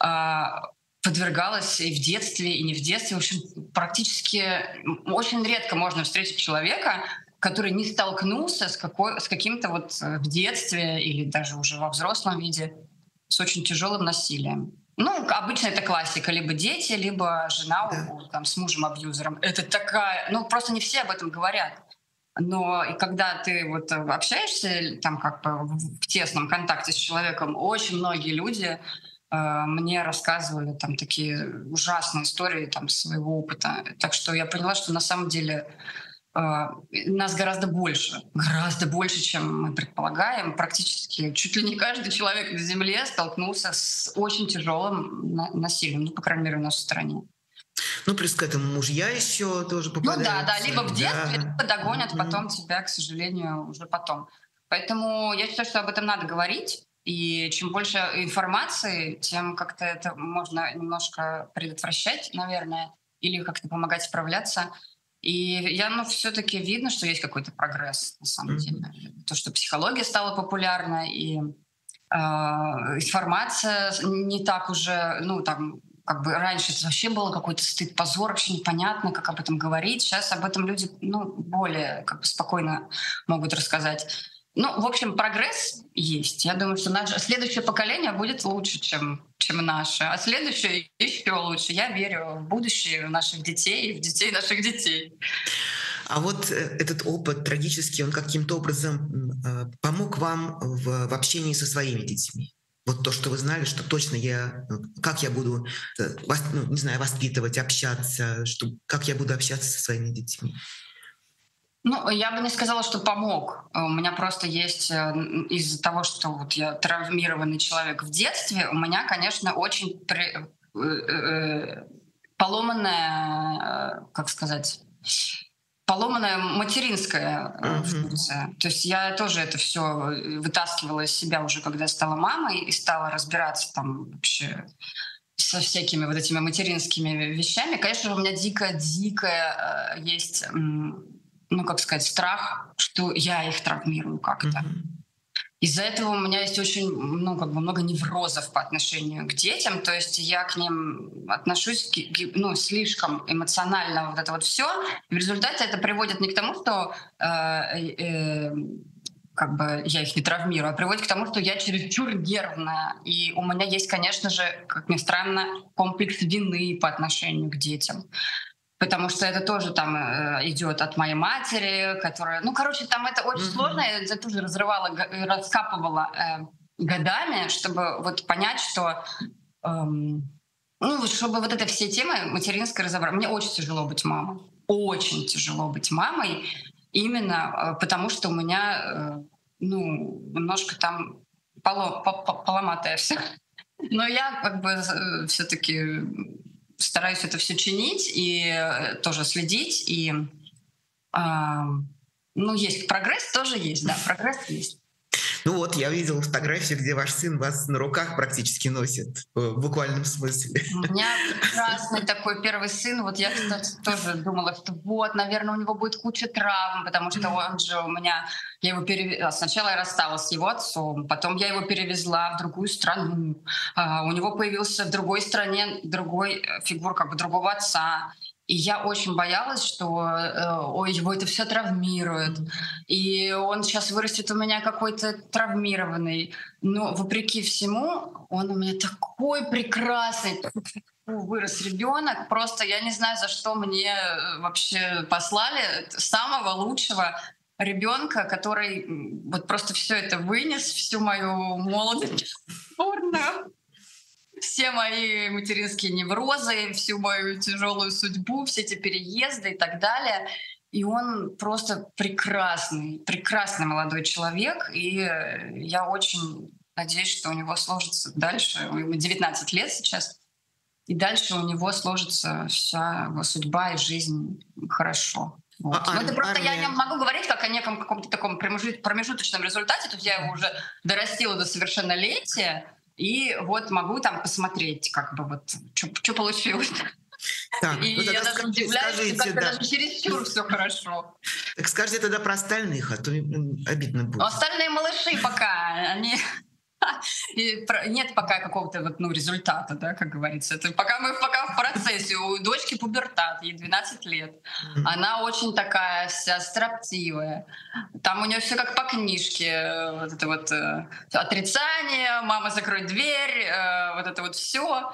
подвергалась и в детстве, и не в детстве. В общем, практически очень редко можно встретить человека, который не столкнулся с каким-то вот в детстве или даже уже во взрослом виде с очень тяжелым насилием. Обычно это классика. Либо дети, либо жена там, с мужем-абьюзером. Это такая... просто не все об этом говорят. Но и когда ты вот общаешься там как бы в тесном контакте с человеком, очень многие люди мне рассказывали там такие ужасные истории там своего опыта. Так что я поняла, что на самом деле нас гораздо больше, чем мы предполагаем. Практически чуть ли не каждый человек на Земле столкнулся с очень тяжелым насилием, по крайней мере, в нашей стране.
Плюс к этому мужья еще тоже попадаются.
Либо в детстве, либо догонят потом тебя, к сожалению, уже потом. Поэтому я считаю, что об этом надо говорить. И чем больше информации, тем как-то это можно немножко предотвращать, наверное, или как-то помогать справляться. И все-таки видно, что есть какой-то прогресс, на самом деле. То, что психология стала популярна, и информация не так уже, как бы раньше это вообще было какой-то стыд, позор, вообще непонятно, как об этом говорить. Сейчас об этом люди, более как бы спокойно могут рассказать. В общем, прогресс есть. Я думаю, что наше следующее поколение будет лучше, чем наше, а следующее еще лучше. Я верю в будущее наших детей и в детей наших детей.
А вот этот опыт трагический, он каким-то образом помог вам в общении со своими детьми? Вот то, что вы знали, что точно как я буду, воспитывать, общаться, как я буду общаться со своими детьми?
Я бы не сказала, что помог. У меня просто есть из-за того, что вот я травмированный человек в детстве, у меня, конечно, очень поломанная, как сказать, поломанная материнская функция. То есть я тоже это все вытаскивала из себя уже, когда стала мамой и стала разбираться там вообще со всякими вот этими материнскими вещами. Конечно, у меня дико есть, ну, как сказать, страх, что я их травмирую как-то. Из-за этого у меня есть очень, ну, как бы много неврозов по отношению к детям, то есть я к ним отношусь, ну, слишком эмоционально, вот это вот все. В результате это приводит не к тому, что как бы я их не травмирую, а приводит к тому, что я чересчур нервная. И у меня есть, конечно же, как ни странно, комплекс вины по отношению к детям. Потому что это тоже там идет от моей матери, которая... Ну, короче, там это очень сложно. Я это тоже разрывала, раскапывала годами, чтобы вот понять, что... ну, чтобы вот это все темы материнской разобрать. Мне очень тяжело быть мамой. Очень тяжело быть мамой. Именно потому, что у меня, ну, немножко там поломатое все. Но я как бы все-таки стараюсь это все чинить и тоже следить. И, ну, есть прогресс, тоже есть, да, прогресс есть.
Ну вот, я видела фотографию, где ваш сын вас на руках практически носит, в буквальном смысле.
У меня прекрасный такой первый сын. Вот я, кстати, тоже думала, что вот, наверное, у него будет куча травм, потому что он же у меня... Я его Сначала я рассталась с его отцом, потом я его перевезла в другую страну. У него появился в другой стране другой фигур, как бы другого отца. И я очень боялась, что его это все травмирует. И он сейчас вырастет у меня какой-то травмированный. Но вопреки всему, он у меня такой прекрасный. Вырос ребенок. Просто я не знаю, за что мне вообще послали самого лучшего ребенка, который вот просто все это вынес, всю мою молодость, все мои материнские неврозы, всю мою тяжелую судьбу, все эти переезды и так далее. И он просто прекрасный, прекрасный молодой человек. И я очень надеюсь, что у него сложится дальше. Ему 19 лет сейчас. И дальше у него сложится вся его судьба и жизнь хорошо. Вот. Но это просто я не могу говорить как о неком каком-то таком промежуточном результате. То есть я его уже дорастила до совершеннолетия. И вот могу там посмотреть, как бы вот, что получилось.
Так,
и я даже удивляюсь, что как-то даже чересчур все хорошо.
Так скажите тогда про остальных, а то обидно будет.
Остальные малыши пока, они... Нет пока какого-то вот, ну, результата, да, как говорится. Это пока мы в процессе. У дочки пубертат, ей 12 лет. Она очень такая вся строптивая. Там у нее все как по книжке. Вот это вот отрицание, мама, закрой дверь, вот это вот все.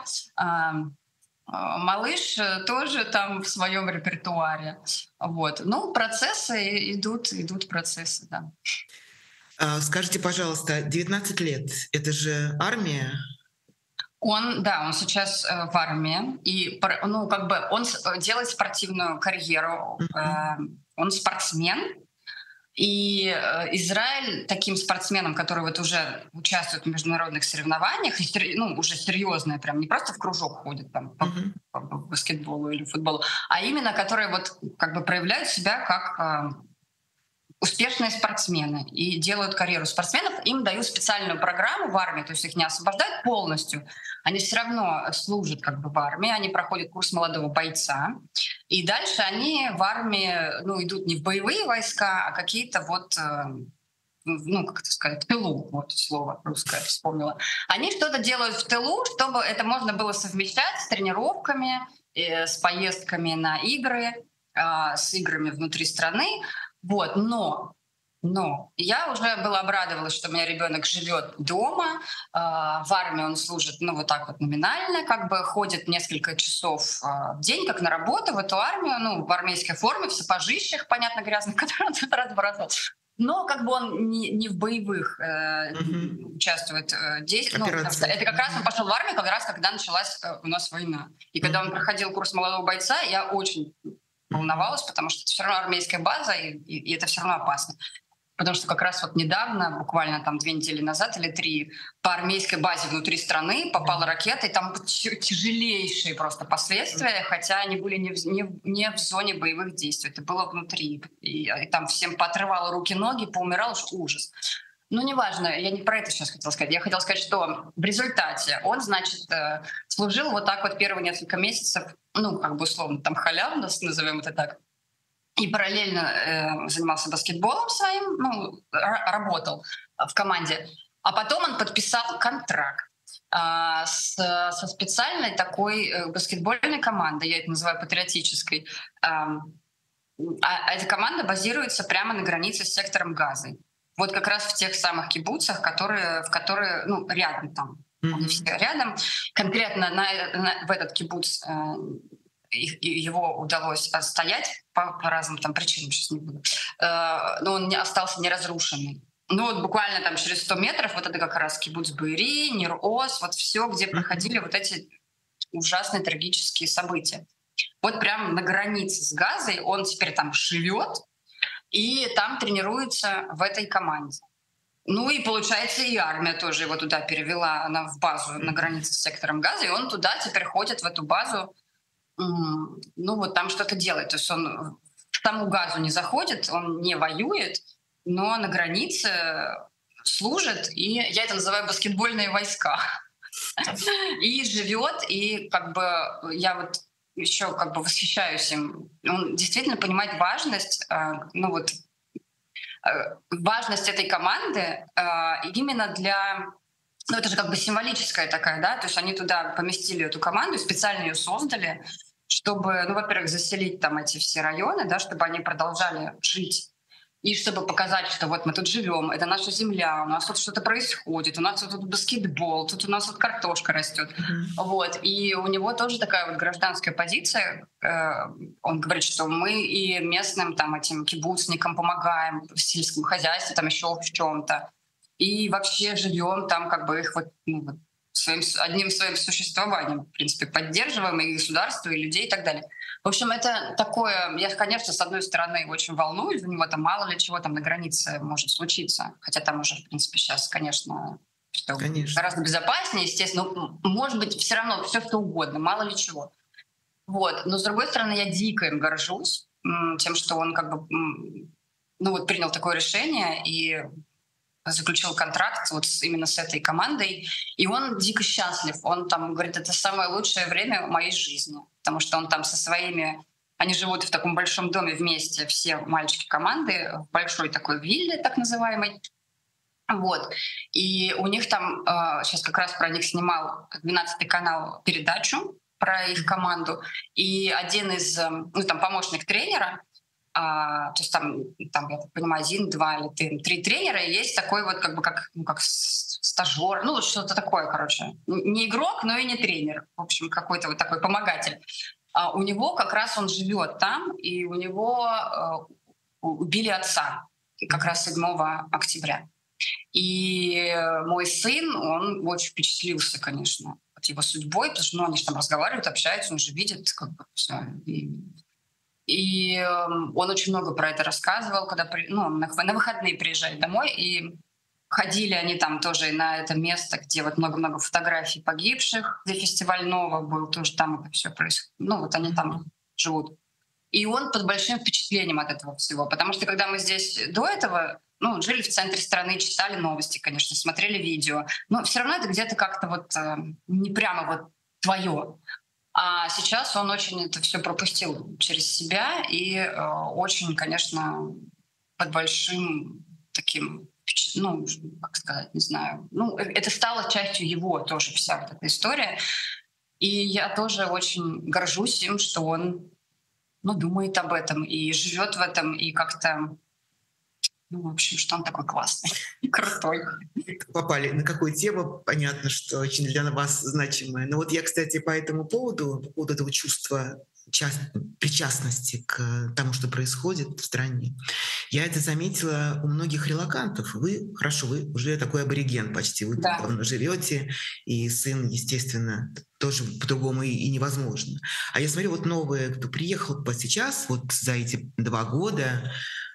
Малыш тоже там в своем репертуаре. Вот. Ну, процессы идут процессы, да.
Скажите, пожалуйста, 19 лет — это же армия?
Он сейчас в армии, и, ну, как бы он делает спортивную карьеру, он спортсмен, и Израиль таким спортсменам, которые вот уже участвуют в международных соревнованиях, ну, уже серьезные, прям не просто в кружок ходят там по баскетболу или футболу, а именно которые вот как бы проявляют себя как успешные спортсмены и делают карьеру спортсменов, им дают специальную программу в армии, то есть их не освобождают полностью, они все равно служат как бы в армии, они проходят курс молодого бойца, и дальше они в армии, ну, идут не в боевые войска, а какие-то вот, ну, как это сказать, в тылу, вот слово русское вспомнила. Они что-то делают в тылу, чтобы это можно было совмещать с тренировками, с поездками на игры, с играми внутри страны. Вот, но я уже была обрадовалась, что у меня ребенок живет дома, в армии он служит, ну, вот так вот номинально, как бы ходит несколько часов в день, как на работу в эту армию, ну, в армейской форме, в сапожищах, понятно, грязных, которые он тут разбрасывал. Но как бы он не в боевых участвует действиях. Ну, это как раз он пошел в армию, как раз когда началась у нас война. И когда он проходил курс молодого бойца, я очень волновалась, потому что это все равно армейская база, и это все равно опасно. Потому что как раз вот недавно, буквально там 2 недели назад или 3, по армейской базе внутри страны попала ракета, и там тяжелейшие просто последствия, хотя они были не в зоне боевых действий, это было внутри. И там всем поотрывало руки-ноги, поумирал, что ужас. Ну, неважно, я не про это сейчас хотела сказать. Я хотела сказать, что в результате он, значит, служил вот так вот первые несколько месяцев, ну, как бы условно, там халявно, назовем это так, и параллельно занимался баскетболом своим, ну, работал в команде. А потом он подписал контракт со специальной такой баскетбольной командой, я это называю патриотической. Эта команда базируется прямо на границе с сектором Газы. Вот как раз в тех самых кибуцах, в которые, ну, рядом там, они все рядом. Конкретно в этот кибуц его удалось отстоять по разным там причинам, сейчас не буду, но он остался неразрушенный. Ну вот буквально там через 100 метров вот это как раз кибуц Баири, Нир-Оз, вот все, где проходили вот эти ужасные трагические события. Вот прямо на границе с Газой он теперь там живет, и там тренируется в этой команде. Ну и получается, и армия тоже его туда перевела, она в базу на границе с сектором Газа, и он туда теперь ходит, в эту базу, ну вот там что-то делает. То есть он в саму Газу не заходит, он не воюет, но на границе служит, и я это называю баскетбольные войска. И живет, и как бы я вот еще как бы восхищаюсь им. Он действительно понимает важность, ну вот, важность этой команды именно для... Ну, это же как бы символическая такая, да, то есть они туда поместили эту команду, специально ее создали, чтобы, ну, во-первых, заселить там эти все районы, да, чтобы они продолжали жить, и чтобы показать, что вот мы тут живем, это наша земля, у нас тут что-то происходит, у нас тут баскетбол, тут у нас вот картошка растет. Вот. И у него тоже такая вот гражданская позиция. Он говорит, что мы и местным там этим кибуцникам помогаем в сельском хозяйстве, там еще в чем-то. И вообще живем там как бы их вот, ну, вот одним своим существованием, в принципе, поддерживаем и государство, и людей, и так далее. В общем, это такое... Я, конечно, с одной стороны, очень волнуюсь, у него там мало ли чего там на границе может случиться. Хотя там уже, в принципе, сейчас, конечно, все гораздо безопаснее, естественно. Ну, может быть, все равно все что угодно, мало ли чего. Вот. Но, с другой стороны, я дико им горжусь тем, что он как бы, ну, вот принял такое решение и заключил контракт вот именно с этой командой, и он дико счастлив. Он там говорит, это самое лучшее время в моей жизни, потому что он там со своими... Они живут в таком большом доме вместе, все мальчики команды, в большой такой вилле, так называемой. Вот. И у них там, сейчас как раз про них снимал 12-й канал передачу про их команду, и один из, ну там помощник тренера, то есть там, я так понимаю, 1, 2 или 3 тренера, и есть такой вот как бы как стажер, ну вот что-то такое, короче. Не игрок, но и не тренер. В общем, какой-то вот такой помогатель. А у него как раз он живет там, и у него убили отца как раз 7 октября. И мой сын, он очень впечатлился, конечно, от его судьбой, потому что, ну, они же там разговаривают, общаются, он же видит как бы все. И он очень много про это рассказывал, когда на выходные приезжали домой, и ходили они там тоже на это место, где вот много-много фотографий погибших, где фестиваль Нова был, тоже там это все происходит. Ну вот они там живут. И он под большим впечатлением от этого всего, потому что когда мы здесь до этого, ну, жили в центре страны, читали новости, конечно, смотрели видео, но все равно это где-то как-то вот не прямо вот твое. А сейчас он очень это все пропустил через себя и очень, конечно, под большим таким, ну, как сказать, не знаю, ну, это стало частью его тоже, вся вот эта история. И я тоже очень горжусь им, что он, ну, думает об этом и живет в этом, и как-то, ну, в общем, что он такой классный и крутой.
Попали на какую тему, понятно, что очень для вас значимая. Но вот я, кстати, по поводу этого чувства причастности к тому, что происходит в стране, я это заметила у многих релокантов. Вы уже такой абориген почти, вы давно живете, и сын, естественно, тоже по-другому и невозможно. А я смотрю, вот новые, кто приехал сейчас, вот за эти 2 года,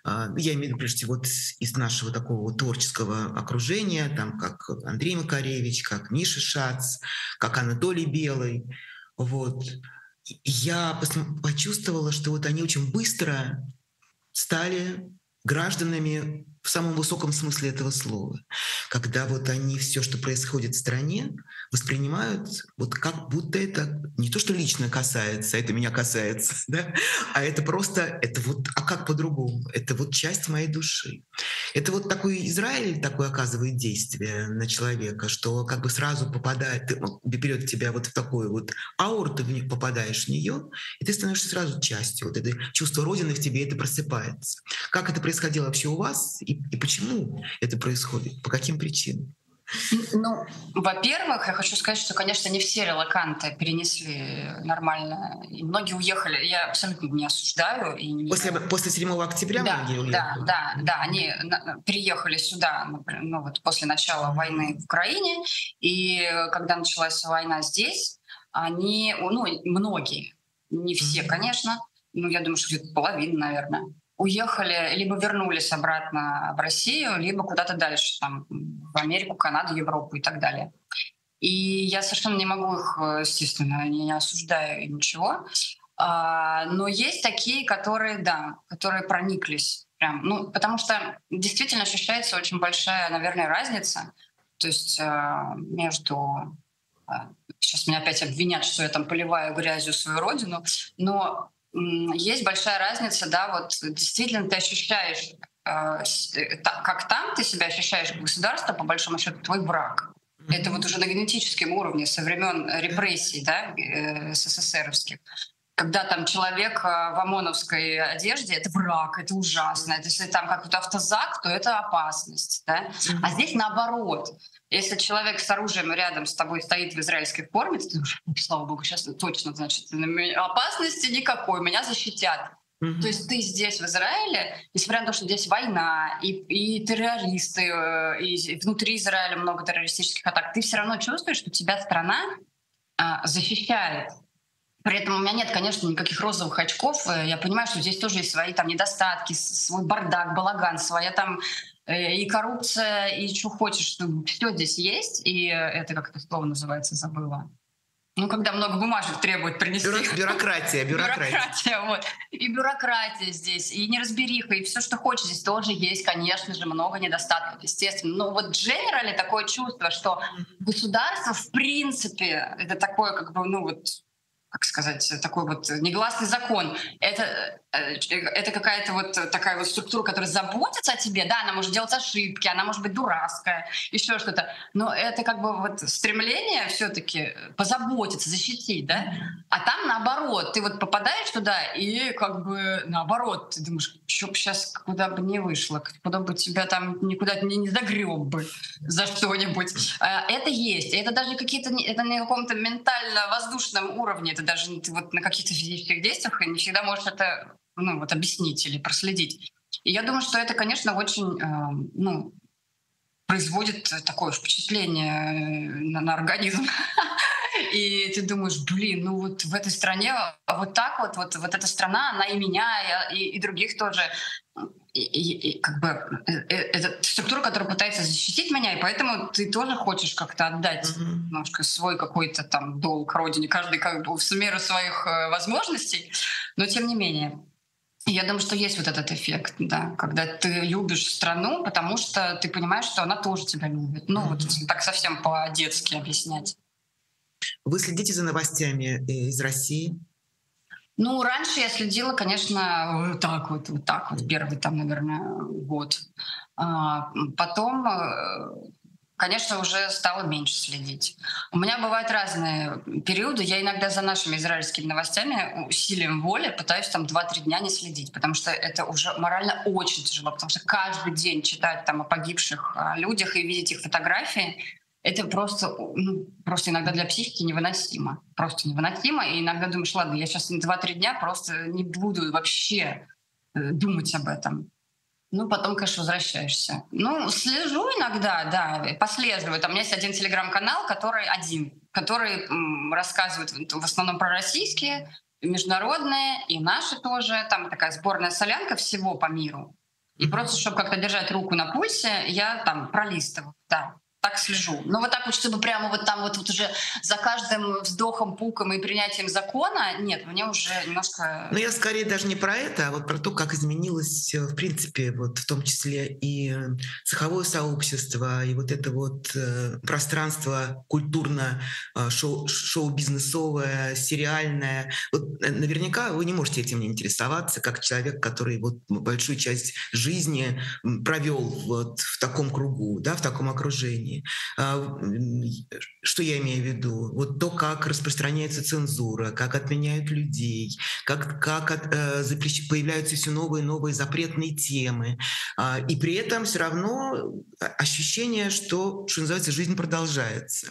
Я имею в виду, прежде всего, вот из нашего такого вот творческого окружения, там, как Андрей Макаревич, как Миша Шац, как Анатолий Белый. Вот. И я почувствовала, что вот они очень быстро стали гражданами в самом высоком смысле этого слова, когда вот они все, что происходит в стране, воспринимают вот как будто это не то, что лично касается, это меня касается, да, а это просто, это вот, а как по-другому? Это вот часть моей души. Это вот такой Израиль такое оказывает действие на человека, что как бы сразу попадает, берет тебя вот в такую вот ауру, ты в них попадаешь в нее, и ты становишься сразу частью. Вот это чувство Родины в тебе, это просыпается. Как это происходило вообще у вас и почему это происходит? По каким причинам?
Ну, во-первых, я хочу сказать, что, конечно, не все релоканты перенесли нормально, и многие уехали. Я абсолютно не осуждаю. И не...
После 7 октября
да,
многие уехали?
Да, они переехали сюда, например, ну, вот после начала войны в Украине, и когда началась война здесь, они, ну, многие, не все, конечно, ну, я думаю, что где-то половина, наверное, уехали, либо вернулись обратно в Россию, либо куда-то дальше, там, в Америку, Канаду, Европу и так далее. И я совершенно не могу их, естественно, не осуждаю и ничего. Но есть такие, которые, да, которые прониклись прям. Ну, потому что действительно ощущается очень большая, наверное, разница. То есть между... Сейчас меня опять обвинят, что я там поливаю грязью свою родину, но есть большая разница, да, вот действительно ты ощущаешь, как там ты себя ощущаешь как государство, по большому счету, твой враг. Это вот уже на генетическом уровне со времен репрессий, да, СССРовских. Когда там человек в ОМОНовской одежде, это враг, это ужасно. Это если там какой-то автозак, то это опасность. Да? А здесь наоборот. Если человек с оружием рядом с тобой стоит в израильской форме, ты думаешь, слава богу, сейчас точно, значит, опасности никакой, меня защитят. То есть ты здесь, в Израиле, несмотря на то, что здесь война, и террористы, и внутри Израиля много террористических атак, ты все равно чувствуешь, что тебя страна защищает. При этом у меня нет, конечно, никаких розовых очков. Я понимаю, что здесь тоже есть свои там недостатки, свой бардак, балаган, своя там и коррупция, и что хочешь. Все здесь есть. И это, как это слово называется, забыла. Ну, когда много бумажек требует принести.
Бюрократия.
Бюрократия, вот. И бюрократия здесь, и неразбериха, и все, что хочешь. Здесь тоже есть, конечно же, много недостатков, естественно. Но вот в дженерале такое чувство, что государство, в принципе, это такое, как бы, ну вот, как сказать, такой вот негласный закон. Это какая-то вот такая вот структура, которая заботится о тебе. Да, она может делать ошибки, она может быть дурацкая, еще что-то. Но это как бы вот стремление все-таки позаботиться, защитить, да? А там наоборот. Ты вот попадаешь туда и как бы наоборот. Ты думаешь, что бы сейчас куда бы не вышло, куда бы тебя там никуда не загреб бы за что-нибудь. Это есть. Это даже какие-то, это на каком-то ментально-воздушном уровне. Это даже вот на каких-то физических действиях, и не всегда можешь это вот объяснить или проследить. И я думаю, что это, конечно, очень производит такое впечатление на организм. И ты думаешь, блин, ну вот в этой стране вот так вот эта страна, она и меня, и других тоже. И как бы это структура, которая пытается защитить меня, и поэтому ты тоже хочешь как-то отдать немножко свой какой-то там долг родине, каждый как бы в меру своих возможностей, но тем не менее. Я думаю, что есть вот этот эффект, да, когда ты любишь страну, потому что ты понимаешь, что она тоже тебя любит. Ну, вот если так совсем по-детски объяснять.
Вы следите за новостями из России?
Ну, раньше я следила, конечно, вот так вот, первый там, наверное, год. Потом, конечно, уже стала меньше следить. У меня бывают разные периоды. Я иногда за нашими израильскими новостями усилием воли пытаюсь там 2-3 дня не следить, потому что это уже морально очень тяжело, потому что каждый день читать там о погибших людях и видеть их фотографии, это просто иногда для психики невыносимо. Просто невыносимо. И иногда думаешь, ладно, я сейчас 2-3 дня просто не буду вообще думать об этом. Ну, потом, конечно, возвращаешься. Ну, слежу иногда, да, послеживаю. Там у меня есть один телеграм-канал, который рассказывает в основном про российские, международные и наши тоже. Там такая сборная солянка всего по миру. И просто, чтобы как-то держать руку на пульсе, я там пролистываю, да, так слежу. Но вот так вот, чтобы прямо вот там вот уже за каждым вздохом, пуком и принятием закона, нет, мне уже немножко...
Но я скорее даже не про это, а вот про то, как изменилось, в принципе, вот в том числе и цеховое сообщество, и вот это вот пространство культурно шоу-бизнесовое, сериальное. Вот наверняка вы не можете этим не интересоваться, как человек, который вот большую часть жизни провел вот в таком кругу, да, в таком окружении. Что я имею в виду? Вот то, как распространяется цензура, как отменяют людей, как появляются все новые и новые запретные темы. И при этом все равно ощущение, что называется, жизнь продолжается.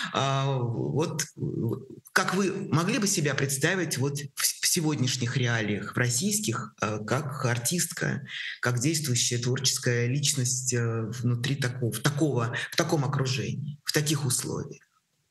Вот как вы могли бы себя представить вот в сегодняшних реалиях, в российских, как артистка, как действующая творческая личность внутри в таком окружении, в таких условиях?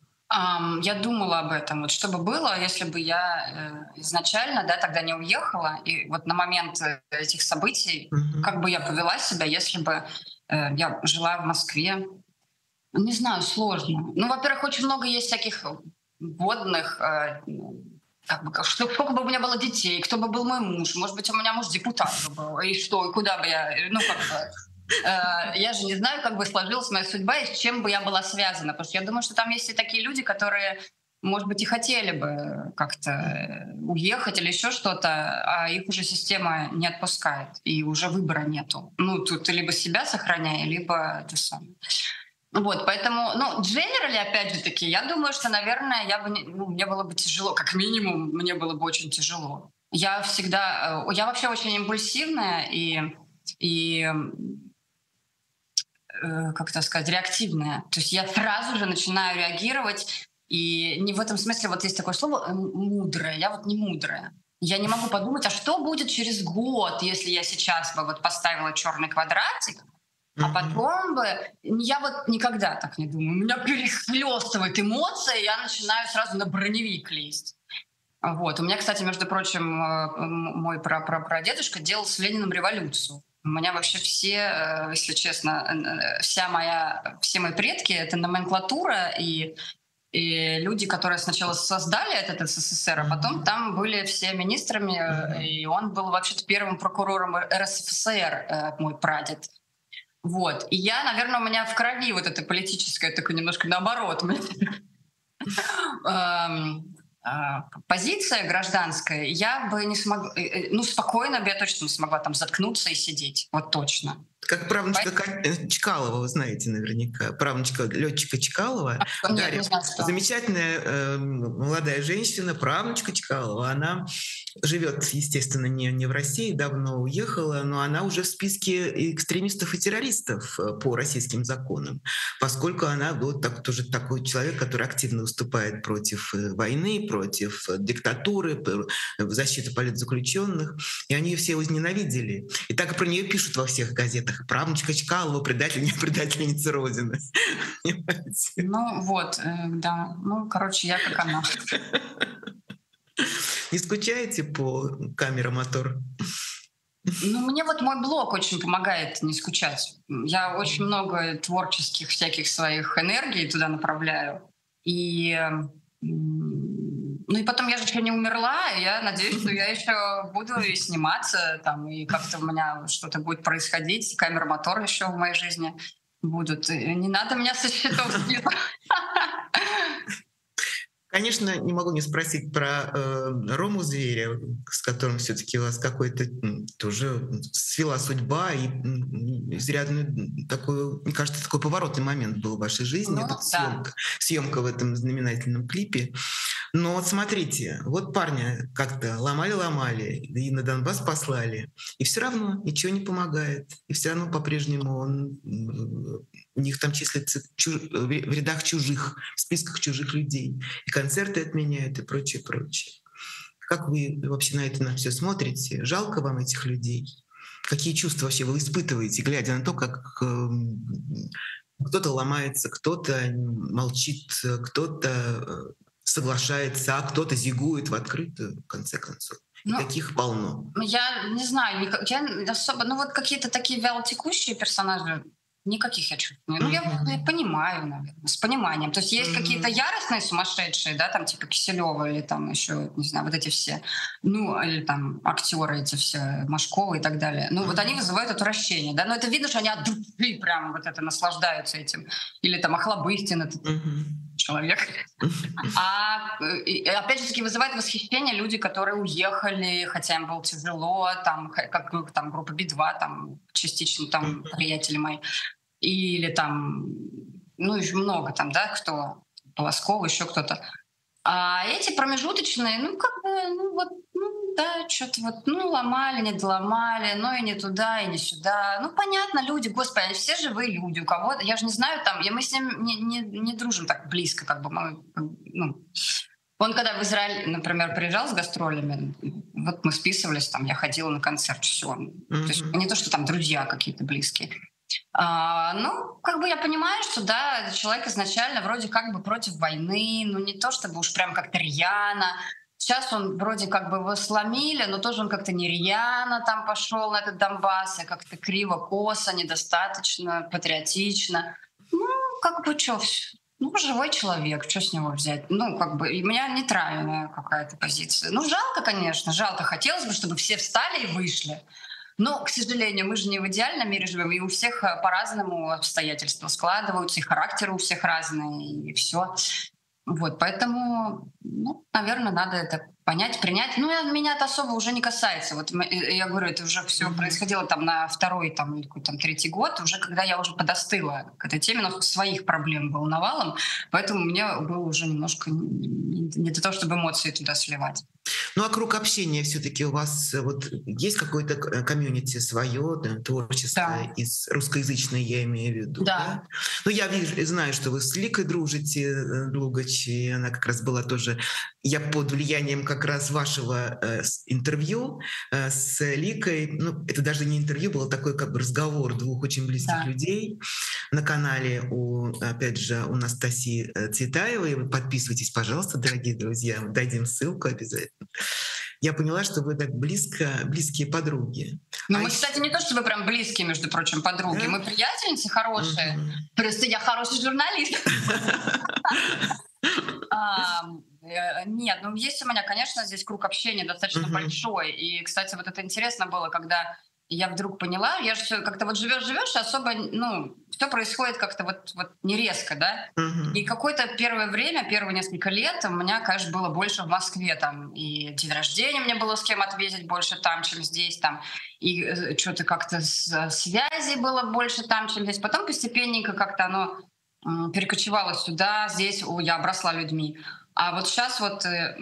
Я думала об этом. Вот что бы было, если бы я изначально, да, тогда не уехала, и вот на момент этих событий,
Мгм.
как бы я повела себя, если бы я жила в Москве. Не знаю, сложно. Ну, во-первых, очень много есть всяких водных, как бы, сколько бы у меня было детей, кто бы был мой муж, может быть, у меня муж депутат бы был, и что, и куда бы я, ну, как бы, я же не знаю, как бы сложилась моя судьба и с чем бы я была связана. Потому что я думаю, что там есть и такие люди, которые, может быть, и хотели бы как-то уехать или еще что-то, а их уже система не отпускает, и уже выбора нету. Ну, тут ты либо себя сохраняй, либо ты сам. Вот, поэтому, ну, generally, опять же таки, я думаю, что, наверное, мне было бы тяжело, как минимум, мне было бы очень тяжело. Я всегда, я вообще очень импульсивная и как это сказать, реактивная. То есть я сразу же начинаю реагировать, и не в этом смысле, вот есть такое слово мудрая, я вот не мудрая. Я не могу подумать, а что будет через год, если я сейчас бы вот поставила черный квадратик, а
Мгм.
потом бы... Я вот никогда так не думаю. Меня перехлестывает эмоция, и я начинаю сразу на броневик лезть. Вот. У меня, кстати, между прочим, мой прадедушка делал с Лениным революцию. У меня вообще все, если честно, все мои предки — это номенклатура и люди, которые сначала создали этот СССР, а потом
Мгм.
там были все министрами,
Мгм.
и он был вообще-то первым прокурором РСФСР, мой прадед. Вот. И я, наверное, у меня в крови вот это политическое, такое немножко наоборот. Позиция гражданская, я бы не смогла, ну, спокойно бы я точно не смогла там заткнуться и сидеть. Вот точно.
Как правнучка Чкалова, вы знаете наверняка, правнучка летчика Чкалова,
Нет, не
Дарья,
знаю, что.
замечательная молодая женщина, правнучка Чкалова. Она живет, естественно, не в России, давно уехала, но она уже в списке экстремистов и террористов по российским законам, поскольку она вот тоже такой человек, который активно выступает против войны, против диктатуры, в защиту политзаключенных, и они ее все возненавидели. И так и про нее пишут во всех газетах. Правнучка Чкалова, предательница Родины. Понимаете?
Ну вот, да. Ну, короче, я как она.
Не скучаете по камера мотор?
Ну, мне вот мой блог очень помогает не скучать. Я очень много творческих всяких своих энергий туда направляю. И, ну и потом я же еще не умерла, и я надеюсь, что я еще буду и сниматься, там, и как-то у меня что-то будет происходить, камера мотор еще в моей жизни будут. И не надо меня со счетов скидывать.
Конечно, не могу не спросить про Рому Зверя, с которым все-таки у вас какой-то тоже свела судьба и изрядный такой, мне кажется, такой поворотный момент был в вашей жизни.
Ну,
Это
да.
съемка в этом знаменательном клипе. Но вот смотрите, вот парня как-то ломали-ломали, и на Донбасс послали, и все равно ничего не помогает. И все равно по-прежнему он у них там числится в рядах чужих, в списках чужих людей. И концерты отменяют, и прочее, прочее. Как вы вообще на все смотрите? Жалко вам этих людей? Какие чувства вообще вы испытываете, глядя на то, как кто-то ломается, кто-то молчит, кто-то соглашается, а кто-то зигует в открытую, в конце концов? И
Ну,
таких полно.
я не знаю, я особо, ну вот какие-то такие вялотекущие персонажи, никаких я чувств не. Ну, я
Мгм.
понимаю, наверное, с пониманием. То есть есть какие-то
Мгм.
яростные, сумасшедшие, да, там типа Киселева или там еще, не знаю, вот эти все, ну, или там актеры эти все, Машкова и так далее. Ну, вот они
Мгм.
вызывают отвращение, да, но это видно, что они от души прям вот это наслаждаются этим. Или там Охлобыстин, этот
Мгм.
человек. Опять же таки вызывает восхищение люди, которые уехали, хотя им было тяжело, там, как там группа Би-2, там частично там
Мгм.
приятели мои, или там, ну, еще много там, да, кто, Полосков, еще кто-то. А эти промежуточные, ну, как бы, ну, вот, ну, да, что-то вот, ну, ломали, не доломали, ну, и не туда, и не сюда. Ну, понятно, люди, господи, они все живые люди. У кого-то, я же не знаю, там, мы с ним не дружим так близко, как бы, мы, ну, он когда в Израиль, например, приезжал с гастролями, вот мы списывались, там, я ходила на концерт, все. То есть
Мгм.
не то, что там друзья какие-то близкие. Ну, как бы я понимаю, что да, человек изначально вроде как бы против войны, ну не то чтобы уж прям как-то рьяно. Сейчас он вроде как бы его сломили, но тоже он как-то не рьяно там пошел на этот Донбасс, а как-то криво, косо, недостаточно патриотично. Ну, как бы что, ну, живой человек, что с него взять? Ну, как бы, и у меня нейтральная какая-то позиция. Ну, жалко, конечно, жалко. Хотелось бы, чтобы все встали и вышли. Но, к сожалению, мы же не в идеальном мире живем, и у всех по-разному обстоятельства складываются, и характеры у всех разные, и все. Вот, поэтому, ну, наверное, надо это понять, принять. Ну, меня это особо уже не касается. Вот я говорю, это уже все
Мгм.
происходило там на второй там, или какой-то там третий год, уже когда я уже подостыла к этой теме, но своих проблем был навалом, поэтому мне было уже немножко не до того, чтобы эмоции туда сливать.
Ну, а круг общения все-таки у вас вот есть какое-то комьюнити свое, да, творческое,
Да,
из русскоязычное, я имею в виду, да?
да,
Ну, я вижу, знаю, что вы с Ликой дружите, Лугач, и она как раз была тоже, я под влиянием как раз вашего интервью с Ликой, ну, это даже не интервью, было такой как бы разговор двух очень близких
да.
людей на канале опять же, у Настасии Цветаевой. Вы подписывайтесь, пожалуйста, дорогие друзья, дадим ссылку обязательно. Я поняла, что вы так близкие подруги.
Ну,
А
мы, кстати,
еще,
не то чтобы прям близкие, между прочим, подруги.
да?
Мы приятельницы хорошие.
Мгм.
Просто я хороший журналист. Нет, ну есть у меня, конечно, здесь круг общения достаточно
Мгм.
большой. И, кстати, вот это интересно было, когда я вдруг поняла, я же всё как-то вот живешь, и особо, ну, все происходит как-то вот не резко, да. И
Мгм.
какое-то первое время, первые несколько лет у меня, конечно, было больше в Москве там. И день рождения мне было с кем ответить больше там, чем здесь там. И что-то как-то связи было больше там, чем здесь. Потом постепенненько как-то оно перекочевала сюда, здесь я обросла людьми. А вот сейчас вот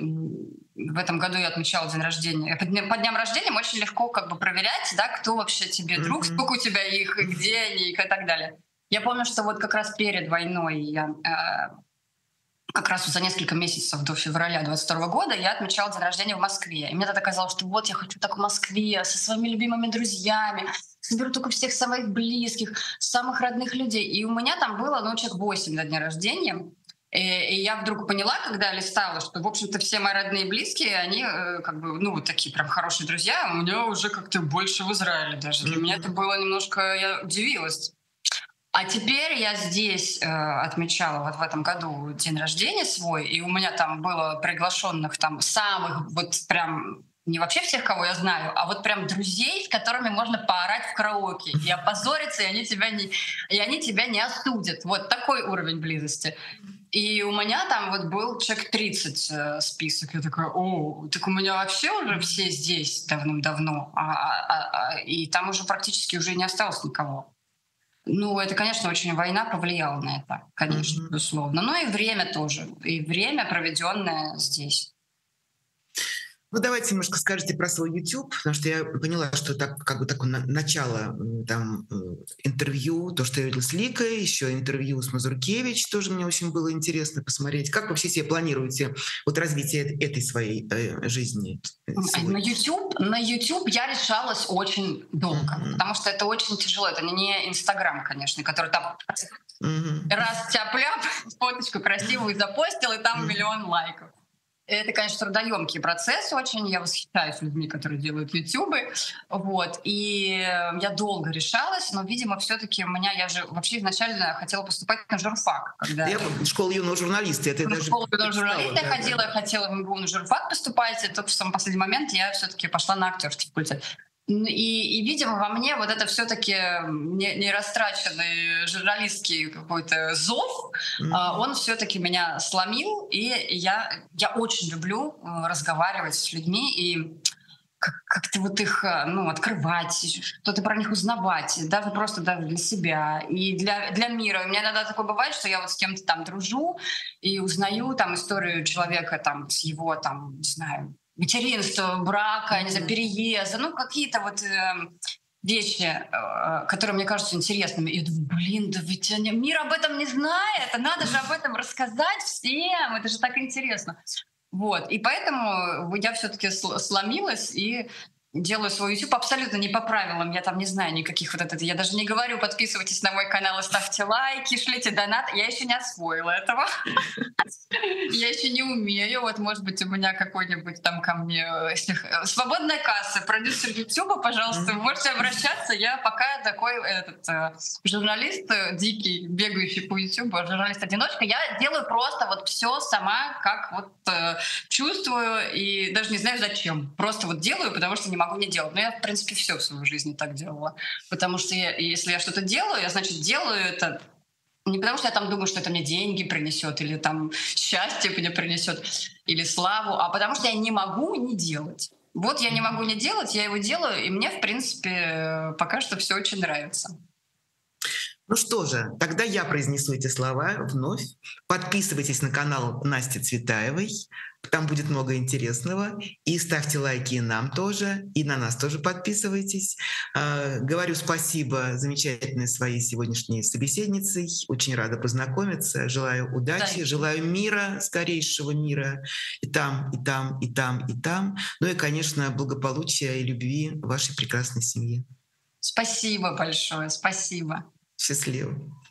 в этом году я отмечала день рождения. По дням рождения очень легко как бы проверять, да, кто вообще тебе друг,
Мгм.
сколько у тебя их, и где они, и так далее. Я помню, что вот как раз перед войной я как раз за несколько месяцев до февраля 22 года я отмечала день рождения в Москве. И мне тогда казалось, что вот я хочу так в Москве, со своими любимыми друзьями, соберу только всех самых близких, самых родных людей. И у меня там было, ну, человек 8 на дне рождения. И я вдруг поняла, когда я листала, что, в общем-то, все мои родные и близкие, они как бы, ну, вот такие прям хорошие друзья, а у меня уже как-то больше в Израиле даже. Для меня это
Мгм.
было немножко, я удивилась. А теперь я здесь отмечала вот в этом году день рождения свой, и у меня там было приглашенных там самых вот прям не вообще всех, кого я знаю, а вот прям друзей, с которыми можно поорать в караоке и опозориться, и они тебя не осудят. Вот такой уровень близости. И у меня там вот был человек 30 список. Я такая, о, так у меня вообще уже все здесь давным-давно. И там уже практически уже не осталось никого. Ну, это, конечно, очень война повлияла на это, конечно,
Мгм.
безусловно. Но и время тоже. И время, проведенное здесь.
Ну, давайте немножко скажите про свой YouTube, потому что я поняла, что так как бы такое начало там интервью, то, что я видела с Ликой, еще интервью с Мазуркевич, тоже мне очень было интересно посмотреть. Как вообще себе планируете вот развитие этой своей жизни
На
сегодня?
YouTube я решалась очень долго,
Мгм.
потому что это очень тяжело. Это не Инстаграм, конечно, который там
Мгм.
раз тяп-ляп, фоточку красивую запостил, и там
Мгм.
миллион лайков. Это, конечно, трудоемкий процесс очень. Я восхищаюсь людьми, которые делают ютубы. Вот. И я долго решалась, но, видимо, все-таки я же вообще изначально хотела поступать на журфак.
Да, я помню, школа юного журналиста. Это
В
даже
школу юного
прочитала,
журналиста я
да,
ходила,
да.
я хотела в МГУ на журфак поступать, и только в самый последний момент я все-таки пошла на актерский факультет. Видимо, во мне вот это все-таки не растраченный журналистский какой-то зов,
Мгм.
он все-таки меня сломил, и я очень люблю разговаривать с людьми и как-то вот их, ну, открывать, что-то про них узнавать, даже просто даже для себя и для мира. У меня иногда такое бывает, что я вот с кем-то там дружу и узнаю там историю человека там с его там, не знаю, материнства, брака, не знаю,
Мгм.
переезда, ну, какие-то вот вещи, которые мне кажутся интересными. И я думаю, блин, да ведь мир об этом не знает, а надо же об этом рассказать всем, это же так интересно. Вот. И поэтому я все-таки сломилась и делаю свой YouTube абсолютно не по правилам. Я там не знаю никаких вот это. Я даже не говорю, подписывайтесь на мой канал и ставьте лайки, шлите донат. Я еще не освоила этого. Я еще не умею. Вот, может быть, у меня какой-нибудь там ко мне свободная касса, продюсер Ютуба, пожалуйста, вы
Мгм.
можете обращаться. Я пока такой журналист дикий, бегающий по Ютубу, журналист-одиночка. Я делаю просто вот все сама, как вот чувствую и даже не знаю зачем. Просто вот делаю, потому что не могу не делать. Но я, в принципе, все в своей жизни так делала. Потому что если я что-то делаю, я, значит, делаю это не потому, что я там думаю, что это мне деньги принесет, или там счастье мне принесет, или славу, а потому что я не могу не делать. Вот я не могу не делать, я его делаю, и мне, в принципе, пока что все очень нравится.
Ну что же, тогда я произнесу эти слова вновь. Подписывайтесь на канал Насти Цветаевой, там будет много интересного. И ставьте лайки и нам тоже, и на нас тоже подписывайтесь. Говорю спасибо замечательной своей сегодняшней собеседницей. Очень рада познакомиться. Желаю удачи,
Взаимно.
желаю мира, скорейшего мира. И там, и там, и там, и там. Ну и, конечно, благополучия и любви вашей прекрасной семье.
Спасибо большое, спасибо.
Счастливо.